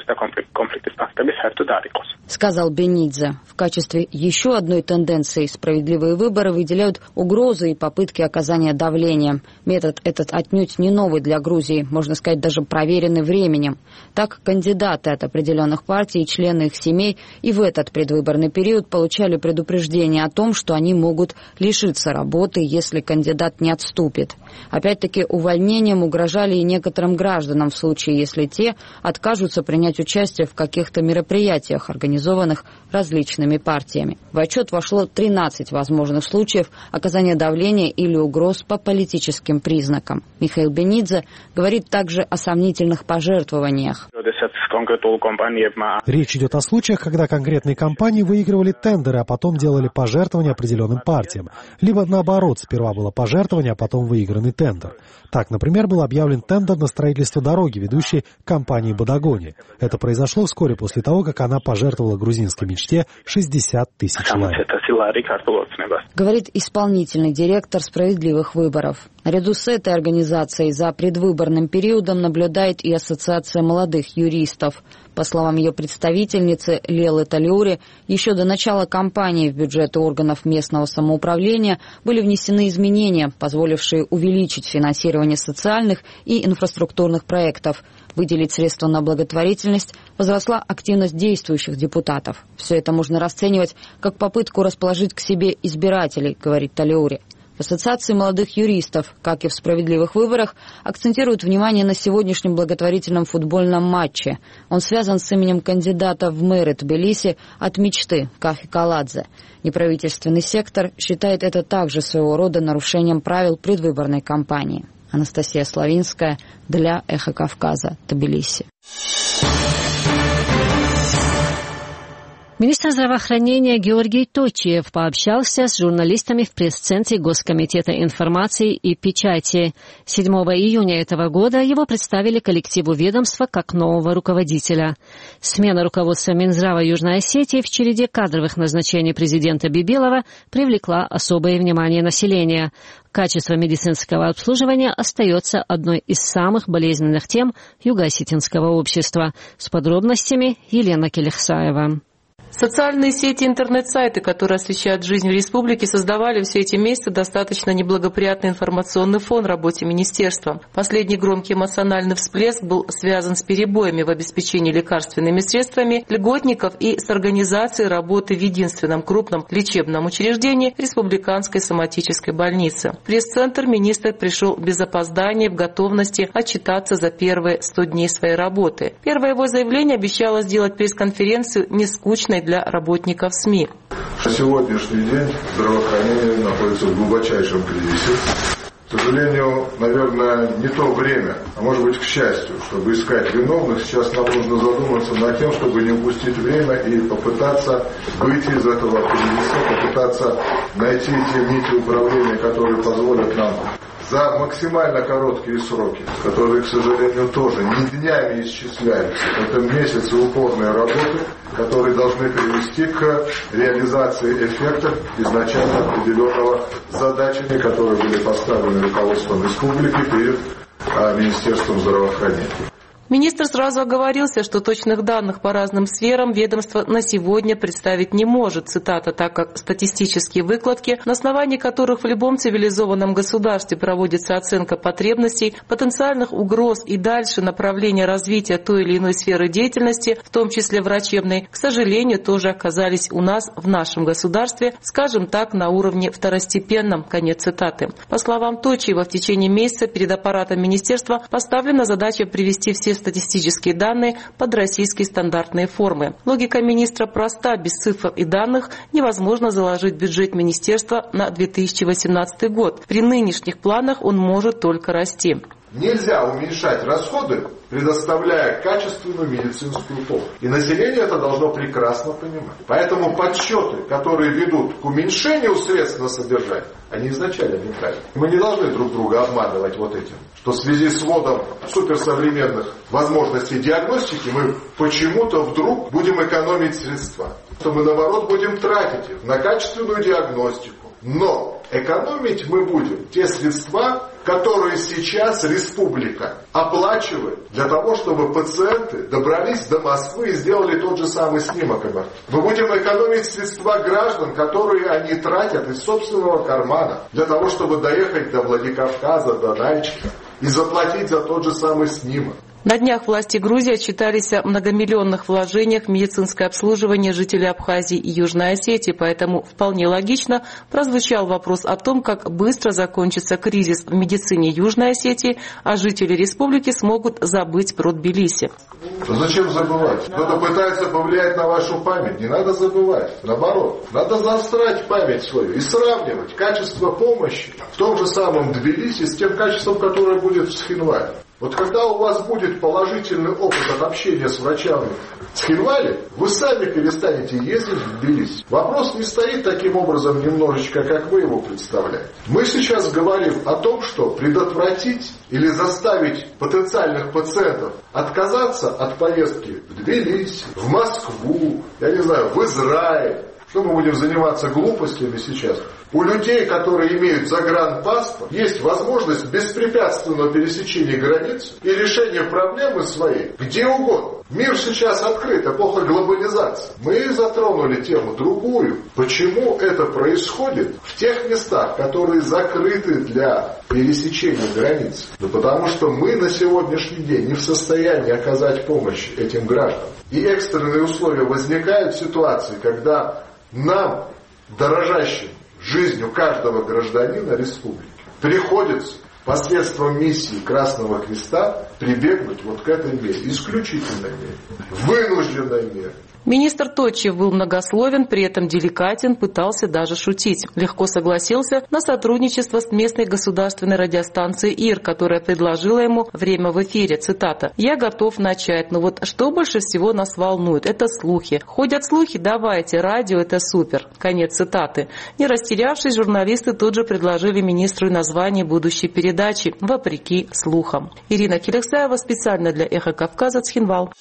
Сказал Бенидзе. В качестве еще одной тенденции «Справедливые выборы» выделяют угрозы и попытки оказания давления. Метод этот отнюдь не новый для Грузии, можно сказать, даже проверенный временем. Так, кандидаты от определенных партий и члены их семей и в этот предвыборный период получали предупреждение о том, что они могут лишиться работы, если кандидат не отступит. Опять-таки, увольнением угрожали и некоторым гражданам в случае, если те откажутся принять участие в каких-то мероприятиях, организованных организованных различными партиями. В отчет вошло 13 возможных случаев оказания давления или угроз по политическим признакам. Михаил Бенидзе говорит также о сомнительных пожертвованиях. Речь идет о случаях, когда конкретные компании выигрывали тендеры, а потом делали пожертвования определенным партиям. Либо наоборот, сперва было пожертвование, а потом выигранный тендер. Так, например, был объявлен тендер на строительство дороги, ведущей к компании «Бодогони». Это произошло вскоре после того, как она пожертвовала грузинской мечте 60 тысяч лари. Говорит исполнительный директор «Справедливых выборов». Наряду с этой организацией за предвыборным периодом наблюдает и Ассоциация молодых юристов. По словам ее представительницы Лелы Талиури, еще до начала кампании в бюджеты органов местного самоуправления были внесены изменения, позволившие увеличить финансирование социальных и инфраструктурных проектов. Выделить средства на благотворительность, возросла активность действующих депутатов. Все это можно расценивать как попытку расположить к себе избирателей, говорит Талиури. В Ассоциации молодых юристов, как и в «Справедливых выборах», акцентируют внимание на сегодняшнем благотворительном футбольном матче. Он связан с именем кандидата в мэры Тбилиси от мечты Кафи Каладзе. Неправительственный сектор считает это также своего рода нарушением правил предвыборной кампании. Анастасия Славинская для «Эхо Кавказа», Тбилиси. Министр здравоохранения Георгий Точиев пообщался с журналистами в пресс-центре Госкомитета информации и печати. 7 июня этого года его представили коллективу ведомства как нового руководителя. Смена руководства Минздрава Южной Осетии в череде кадровых назначений президента Бибилова привлекла особое внимание населения. Качество медицинского обслуживания остается одной из самых болезненных тем юго-осетинского общества. С подробностями Елена Келехсаева. Социальные сети и интернет-сайты, которые освещают жизнь в республике, создавали все эти месяцы достаточно неблагоприятный информационный фон работе министерства. Последний громкий эмоциональный всплеск был связан с перебоями в обеспечении лекарственными средствами льготников и с организацией работы в единственном крупном лечебном учреждении республиканской соматической больницы. В пресс-центр министр пришел без опоздания в готовности отчитаться за первые 100 дней своей работы. Первое его заявление обещало сделать пресс-конференцию не скучной для работников СМИ. На сегодняшний день здравоохранение находится в глубочайшем кризисе. К сожалению, наверное, не то время, а может быть, к счастью, чтобы искать виновных. Сейчас нам нужно задуматься над тем, чтобы не упустить время и попытаться выйти из этого кризиса, попытаться найти те нити управления, которые позволят нам за максимально короткие сроки, которые, к сожалению, тоже не днями исчисляются. Это месяцы упорной работы, которые должны привести к реализации эффекта изначально определенного задачами, которые были поставлены руководством республики перед Министерством здравоохранения. Министр сразу оговорился, что точных данных по разным сферам ведомство на сегодня представить не может, цитата, так как статистические выкладки, на основании которых в любом цивилизованном государстве проводится оценка потребностей, потенциальных угроз и дальше направления развития той или иной сферы деятельности, в том числе врачебной, к сожалению, тоже оказались у нас в нашем государстве, скажем так, на уровне второстепенном, конец цитаты. По словам Точиева, в течение месяца перед аппаратом министерства поставлена задача привести все статистические данные под российские стандартные формы. Логика министра проста. Без цифр и данных невозможно заложить бюджет министерства на 2018 год. При нынешних планах он может только расти. Нельзя уменьшать расходы, предоставляя качественную медицинскую помощь. И население это должно прекрасно понимать. Поэтому подсчеты, которые ведут к уменьшению средств на содержание, они изначально неправильны. Мы не должны друг друга обманывать вот этим, что в связи с вводом суперсовременных возможностей диагностики мы почему-то вдруг будем экономить средства. То мы, наоборот, будем тратить их на качественную диагностику. Но экономить мы будем те средства, которые сейчас республика оплачивает для того, чтобы пациенты добрались до Москвы и сделали тот же самый снимок МРТ. Мы будем экономить средства граждан, которые они тратят из собственного кармана для того, чтобы доехать до Владикавказа, до Нальчика и заплатить за тот же самый снимок. На днях власти Грузии отчитались о многомиллионных вложениях в медицинское обслуживание жителей Абхазии и Южной Осетии, поэтому вполне логично прозвучал вопрос о том, как быстро закончится кризис в медицине Южной Осетии, а жители республики смогут забыть про Тбилиси. Зачем забывать? Кто-то пытается повлиять на вашу память. Не надо забывать. Наоборот, надо заострять память свою и сравнивать качество помощи в том же самом Тбилиси с тем качеством, которое будет в Схинвале. Вот когда у вас будет положительный опыт от общения с врачами в Схинвале, вы сами перестанете ездить в Тбилиси. Вопрос не стоит таким образом немножечко, как вы его представляете. Мы сейчас говорим о том, что предотвратить или заставить потенциальных пациентов отказаться от поездки в Тбилиси, в Москву, я не знаю, в Израиль. Что мы будем заниматься глупостями сейчас? У людей, которые имеют загранпаспорт, есть возможность беспрепятственного пересечения границ и решения проблемы своей где угодно. Мир сейчас открыт, эпоха глобализации. Мы затронули тему другую. Почему это происходит в тех местах, которые закрыты для пересечения границ? Да потому что мы на сегодняшний день не в состоянии оказать помощь этим гражданам. И экстренные условия возникают в ситуации, когда нам, дорожащим жизнью каждого гражданина республики, приходится посредством миссии Красного Креста прибегнуть вот к этой мере, исключительной мере, вынужденной мере. Министр Точев был многословен, при этом деликатен, пытался даже шутить. Легко согласился на сотрудничество с местной государственной радиостанцией ИР, которая предложила ему время в эфире. Цитата. «Я готов начать, но вот что больше всего нас волнует? Это слухи. Ходят слухи, давайте, радио это супер». Конец цитаты. Не растерявшись, журналисты тут же предложили министру название будущей передачи «Вопреки слухам». Ирина Келексаева специально для «Эхо Кавказа», Цхинвал.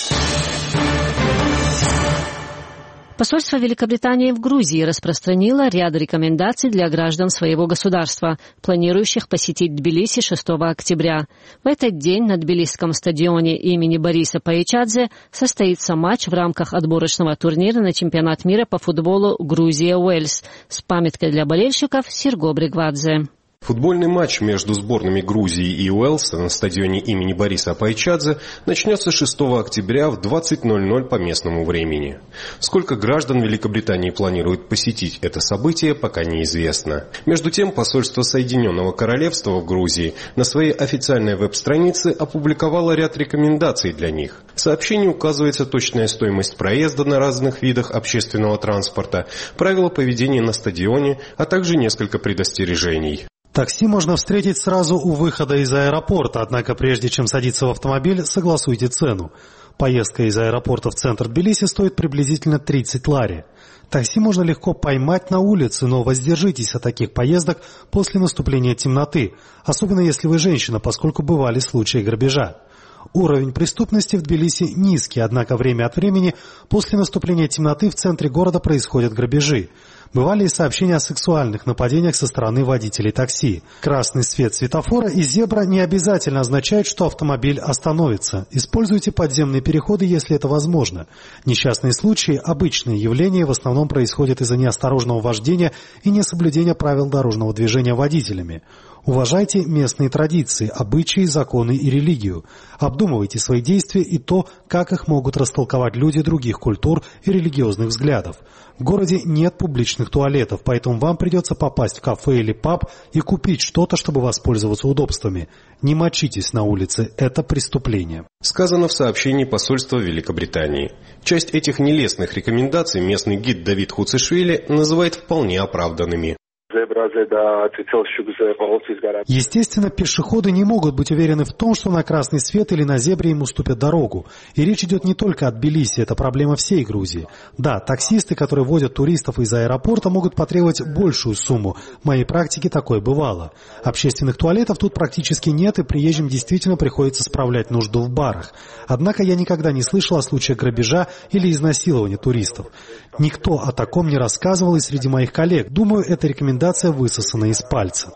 Посольство Великобритании в Грузии распространило ряд рекомендаций для граждан своего государства, планирующих посетить Тбилиси 6 октября. В этот день на Тбилисском стадионе имени Бориса Паичадзе состоится матч в рамках отборочного турнира на чемпионат мира по футболу Грузия-Уэльс с памяткой для болельщиков Серго Бригвадзе. Футбольный матч между сборными Грузии и Уэльса на стадионе имени Бориса Паичадзе начнется 6 октября в 20:00 по местному времени. Сколько граждан Великобритании планирует посетить это событие, пока неизвестно. Между тем, посольство Соединенного Королевства в Грузии на своей официальной веб-странице опубликовало ряд рекомендаций для них. В сообщении указывается точная стоимость проезда на разных видах общественного транспорта, правила поведения на стадионе, а также несколько предостережений. Такси можно встретить сразу у выхода из аэропорта, однако прежде чем садиться в автомобиль, согласуйте цену. Поездка из аэропорта в центр Тбилиси стоит приблизительно 30 лари. Такси можно легко поймать на улице, но воздержитесь от таких поездок после наступления темноты, особенно если вы женщина, поскольку бывали случаи грабежа. Уровень преступности в Тбилиси низкий, однако время от времени после наступления темноты в центре города происходят грабежи. Бывали и сообщения о сексуальных нападениях со стороны водителей такси. Красный свет светофора и зебра не обязательно означают, что автомобиль остановится. Используйте подземные переходы, если это возможно. Несчастные случаи – обычные явления, в основном происходят из-за неосторожного вождения и несоблюдения правил дорожного движения водителями. Уважайте местные традиции, обычаи, законы и религию. Обдумывайте свои действия и то, как их могут растолковать люди других культур и религиозных взглядов. В городе нет публичных туалетов, поэтому вам придется попасть в кафе или паб и купить что-то, чтобы воспользоваться удобствами. Не мочитесь на улице, это преступление. Сказано в сообщении посольства Великобритании. Часть этих нелестных рекомендаций местный гид Давид Хуцишвили называет вполне оправданными. Естественно, пешеходы не могут быть уверены в том, что на красный свет или на зебре им уступят дорогу. И речь идет не только о Тбилиси, это проблема всей Грузии. Да, таксисты, которые возят туристов из аэропорта, могут потребовать большую сумму. В моей практике такое бывало. Общественных туалетов тут практически нет, и приезжим действительно приходится справлять нужду в барах. Однако я никогда не слышал о случаях грабежа или изнасилования туристов. Никто о таком не рассказывал и среди моих коллег. Думаю, эта рекомендация высосана из пальца.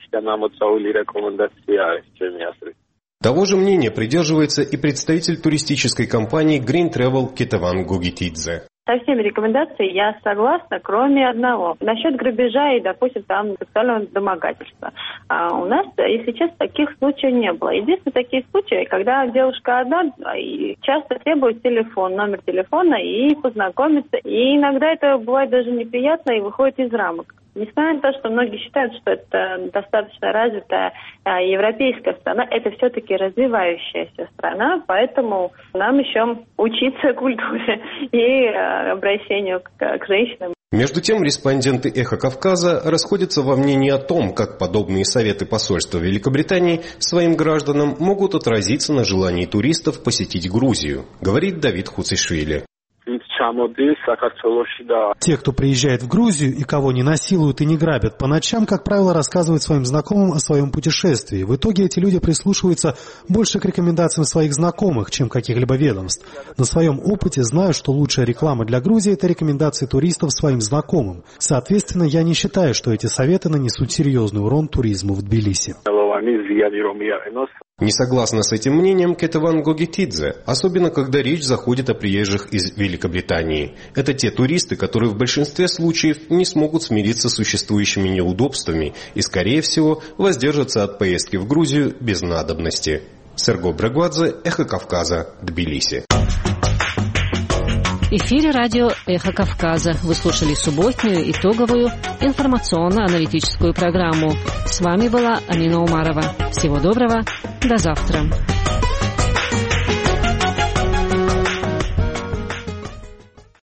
Того же мнения придерживается и представитель туристической компании Green Travel Кетаван Гугитидзе. Со всеми рекомендациями я согласна, кроме одного. Насчет грабежа и, допустим, там сексуального домогательства. У нас, если честно, таких случаев не было. Единственные такие случаи, когда девушка одна и часто требует телефон, номер телефона и познакомиться. И иногда это бывает даже неприятно и выходит из рамок. Несмотря на то, что многие считают, что это достаточно развитая европейская страна, это все-таки развивающаяся страна, поэтому нам еще учиться культуре и обращению к женщинам. Между тем, респонденты «Эхо Кавказа» расходятся во мнении о том, как подобные советы посольства Великобритании своим гражданам могут отразиться на желании туристов посетить Грузию, говорит Давид Хуцишвили. Те, кто приезжает в Грузию и кого не насилуют и не грабят по ночам, как правило, рассказывают своим знакомым о своем путешествии. В итоге эти люди прислушиваются больше к рекомендациям своих знакомых, чем каких-либо ведомств. На своем опыте знаю, что лучшая реклама для Грузии – это рекомендации туристов своим знакомым. Соответственно, я не считаю, что эти советы нанесут серьезный урон туризму в Тбилиси. Не согласна с этим мнением Кетеван Гогитидзе, особенно когда речь заходит о приезжих из Великобритании. Это те туристы, которые в большинстве случаев не смогут смириться с существующими неудобствами и, скорее всего, воздержатся от поездки в Грузию без надобности. Серго Брагвадзе, Эхо Кавказа, Тбилиси. В эфире радио «Эхо Кавказа». Вы слушали субботнюю итоговую информационно-аналитическую программу. С вами была Амина Умарова. Всего доброго. До завтра.